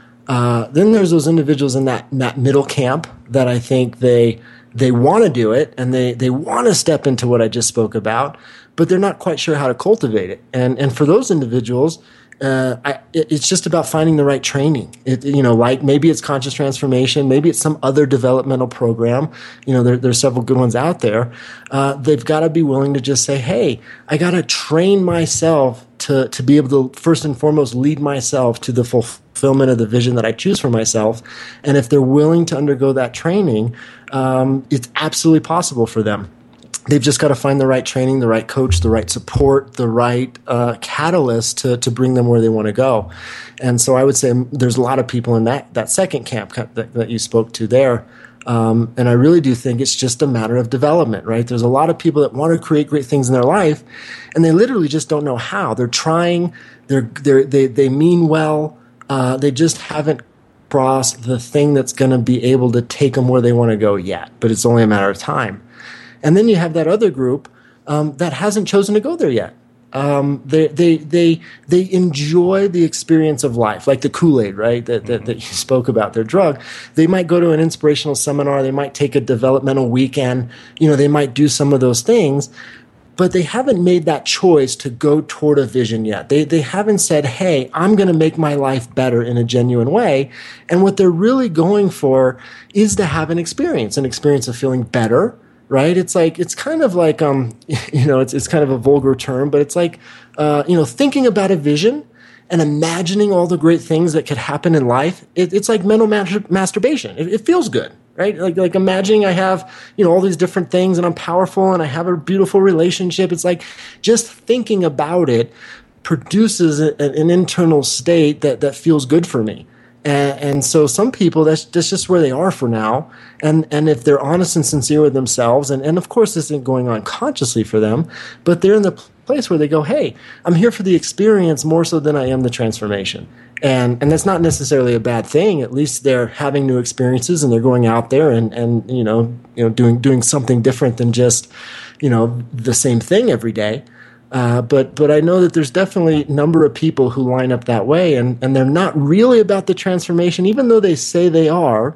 Uh, then there's those individuals in that in that middle camp that I think they they want to do it, and they they want to step into what I just spoke about, but they're not quite sure how to cultivate it. And and for those individuals, Uh, I, it, it's just about finding the right training. It, you know, like maybe it's conscious transformation, maybe it's some other developmental program. You know, there, there's several good ones out there. Uh, they've got to be willing to just say, "Hey, I got to train myself to to be able to first and foremost lead myself to the fulfillment of the vision that I choose for myself." And if they're willing to undergo that training, um, it's absolutely possible for them. They've just got to find the right training, the right coach, the right support, the right uh, catalyst to to bring them where they want to go. And so I would say there's a lot of people in that that second camp that, that you spoke to there. Um, and I really do think it's just a matter of development, right? There's a lot of people that want to create great things in their life, and they literally just don't know how. They're trying, they're, they're, they they mean well, uh, they just haven't crossed the thing that's going to be able to take them where they want to go yet. But it's only a matter of time. And then you have that other group um, that hasn't chosen to go there yet. Um, they they they they enjoy the experience of life, like the Kool-Aid, right? That, that that you spoke about, their drug. They might go to an inspirational seminar. They might take a developmental weekend. You know, they might do some of those things, but they haven't made that choice to go toward a vision yet. They they haven't said, "Hey, I'm going to make my life better in a genuine way." And what they're really going for is to have an experience, an experience of feeling better. Right? It's like, it's kind of like, um, you know, it's, it's kind of a vulgar term, but it's like, uh, you know, thinking about a vision and imagining all the great things that could happen in life. It, it's like mental mas- masturbation. It, it feels good, right? Like, like imagining I have, you know, all these different things and I'm powerful and I have a beautiful relationship. It's like just thinking about it produces a, an internal state that, that feels good for me. And, and so some people, that's, that's just where they are for now. And and if they're honest and sincere with themselves, and, and of course this isn't going on consciously for them, but they're in the place where they go, hey, I'm here for the experience more so than I am the transformation. And and that's not necessarily a bad thing. At least they're having new experiences and they're going out there and, and you know, you know, doing doing something different than just, you know, the same thing every day. Uh, but but I know that there's definitely a number of people who line up that way, and, and they're not really about the transformation, even though they say they are.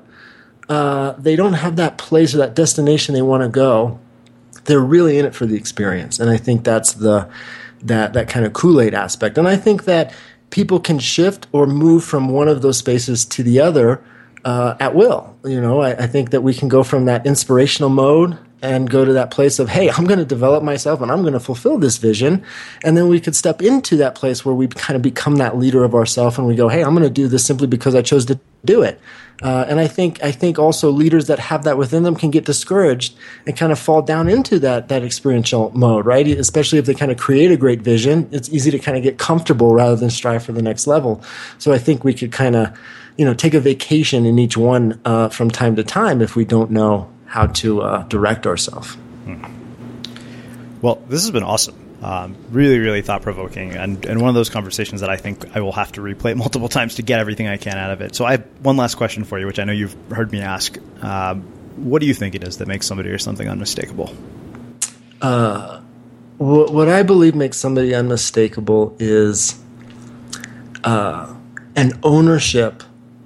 Uh, they don't have that place or that destination they want to go. They're really in it for the experience, and I think that's the that that kind of Kool-Aid aspect. And I think that people can shift or move from one of those spaces to the other uh, at will. You know, I, I think that we can go from that inspirational mode and go to that place of, hey, I'm going to develop myself and I'm going to fulfill this vision. And then we could step into that place where we kind of become that leader of ourselves and we go, hey, I'm going to do this simply because I chose to do it. Uh, and I think I think also leaders that have that within them can get discouraged and kind of fall down into that that experiential mode, right? Especially if they kind of create a great vision, it's easy to kind of get comfortable rather than strive for the next level. So I think we could kind of, you know, take a vacation in each one uh, from time to time if we don't know how to uh, direct ourselves. Hmm. Well, this has been awesome. Um, really, really thought-provoking, and, and one of those conversations that I think I will have to replay multiple times to get everything I can out of it. So I have one last question for you, which I know you've heard me ask. Um, what do you think it is that makes somebody or something unmistakable? Uh, what, what I believe makes somebody unmistakable is uh, an ownership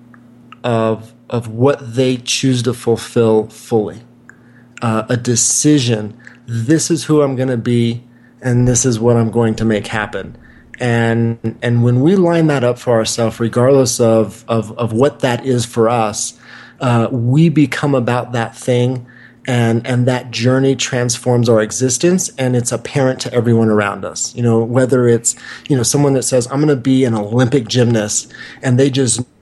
of of what they choose to fulfill fully. Uh, a decision, this is who I'm going to be, and this is what I'm going to make happen. And and when we line that up for ourselves, regardless of, of, of what that is for us, uh, we become about that thing, and and that journey transforms our existence, and it's apparent to everyone around us. You know, whether it's, you know, someone that says, I'm going to be an Olympic gymnast, and they just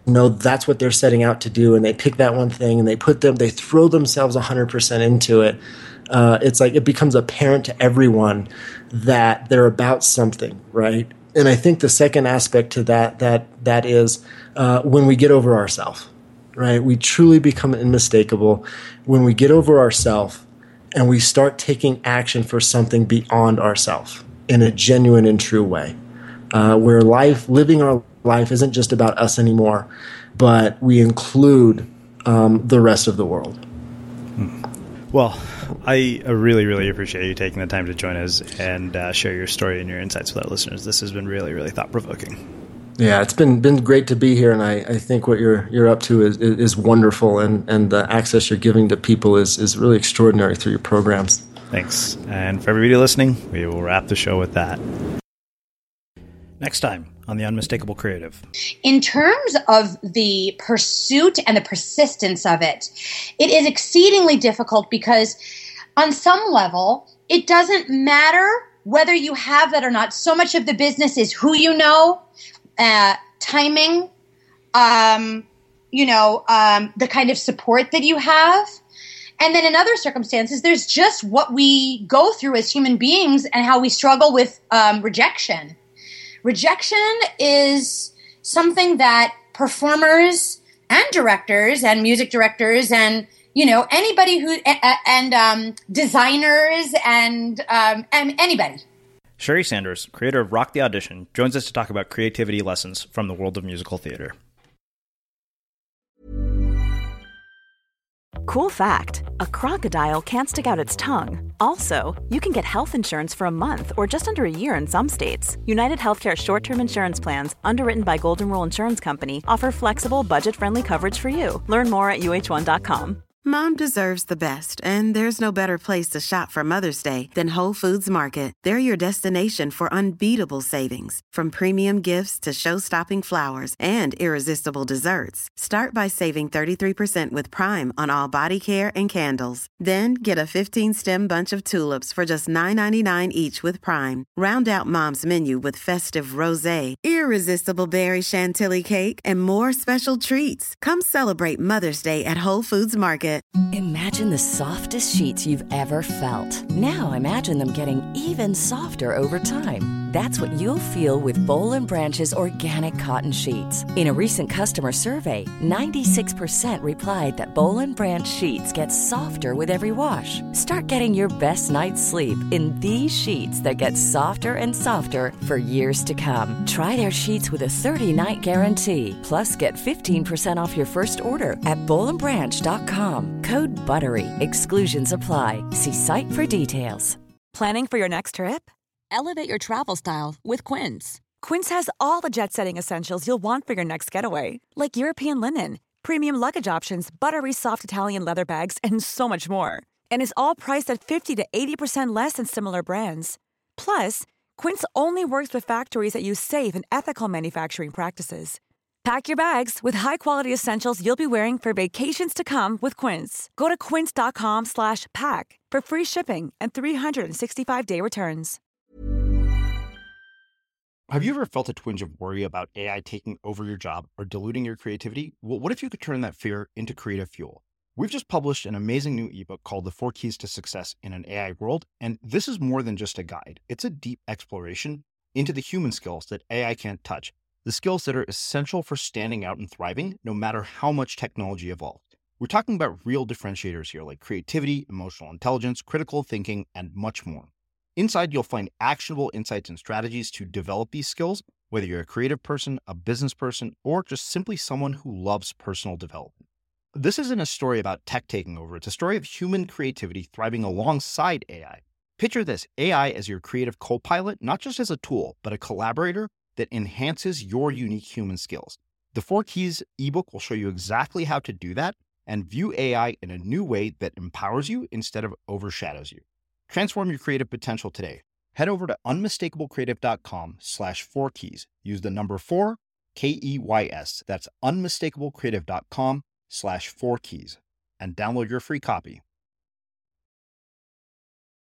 know that's what they're setting out to do, and they pick that one thing and they put them, they throw themselves one hundred percent into it. Uh, it's like it becomes apparent to everyone that they're about something, right? And I think the second aspect to that that that is uh, when we get over ourselves, right? We truly become unmistakable when we get over ourselves and we start taking action for something beyond ourselves in a genuine and true way, uh, where life, living our life, isn't just about us anymore, but we include um, the rest of the world. Hmm. Well, I really, really appreciate you taking the time to join us and uh, share your story and your insights with our listeners. This has been really, really thought-provoking. Yeah, it's been been great to be here, and I, I think what you're you're up to is is wonderful, and, and the access you're giving to people is, is really extraordinary through your programs. Thanks. And for everybody listening, we will wrap the show with that. Next time on The Unmistakable Creative. In terms of the pursuit and the persistence of it, it is exceedingly difficult because on some level, it doesn't matter whether you have that or not. So much of the business is who you know, uh, timing, um, you know, um, the kind of support that you have. And then in other circumstances, there's just what we go through as human beings and how we struggle with um, rejection. Rejection is something that performers and directors and music directors and, you know, anybody who, and, and um, designers and, um, and anybody. Sherry Sanders, creator of Rock the Audition, joins us to talk about creativity lessons from the world of musical theater. Cool fact, a crocodile can't stick out its tongue. Also, you can get health insurance for a month or just under a year in some states. United Healthcare short-term insurance plans, underwritten by Golden Rule Insurance Company, offer flexible, budget-friendly coverage for you. Learn more at U H one dot com. Mom deserves the best, and there's no better place to shop for Mother's Day than Whole Foods Market. They're your destination for unbeatable savings, from premium gifts to show-stopping flowers and irresistible desserts. Start by saving thirty-three percent with Prime on all body care and candles. Then get a fifteen-stem bunch of tulips for just nine ninety-nine each with Prime. Round out Mom's menu with festive rosé, irresistible berry chantilly cake, and more special treats. Come celebrate Mother's Day at Whole Foods Market. Imagine the softest sheets you've ever felt. Now imagine them getting even softer over time. That's what you'll feel with Boll and Branch's organic cotton sheets. In a recent customer survey, ninety-six percent replied that Boll and Branch sheets get softer with every wash. Start getting your best night's sleep in these sheets that get softer and softer for years to come. Try their sheets with a thirty-night guarantee. Plus, get fifteen percent off your first order at boll and branch dot com. Code BUTTERY. Exclusions apply. See site for details. Planning for your next trip? Elevate your travel style with Quince. Quince has all the jet-setting essentials you'll want for your next getaway, like European linen, premium luggage options, buttery soft Italian leather bags, and so much more. And is all priced at fifty to eighty percent less than similar brands. Plus, Quince only works with factories that use safe and ethical manufacturing practices. Pack your bags with high-quality essentials you'll be wearing for vacations to come with Quince. Go to quince dot com slash pack for free shipping and three sixty-five day returns. Have you ever felt a twinge of worry about A I taking over your job or diluting your creativity? Well, what if you could turn that fear into creative fuel? We've just published an amazing new ebook called The Four Keys to Success in an A I World, and this is more than just a guide. It's a deep exploration into the human skills that A I can't touch, the skills that are essential for standing out and thriving, no matter how much technology evolved. We're talking about real differentiators here, like creativity, emotional intelligence, critical thinking, and much more. Inside, you'll find actionable insights and strategies to develop these skills, whether you're a creative person, a business person, or just simply someone who loves personal development. This isn't a story about tech taking over. It's a story of human creativity thriving alongside A I. Picture this, A I as your creative co-pilot, not just as a tool, but a collaborator that enhances your unique human skills. The Four Keys ebook will show you exactly how to do that and view A I in a new way that empowers you instead of overshadows you. Transform your creative potential today. Head over to unmistakablecreative.com slash four keys. Use the number four, K E Y S. That's unmistakablecreative.com slash four keys and download your free copy.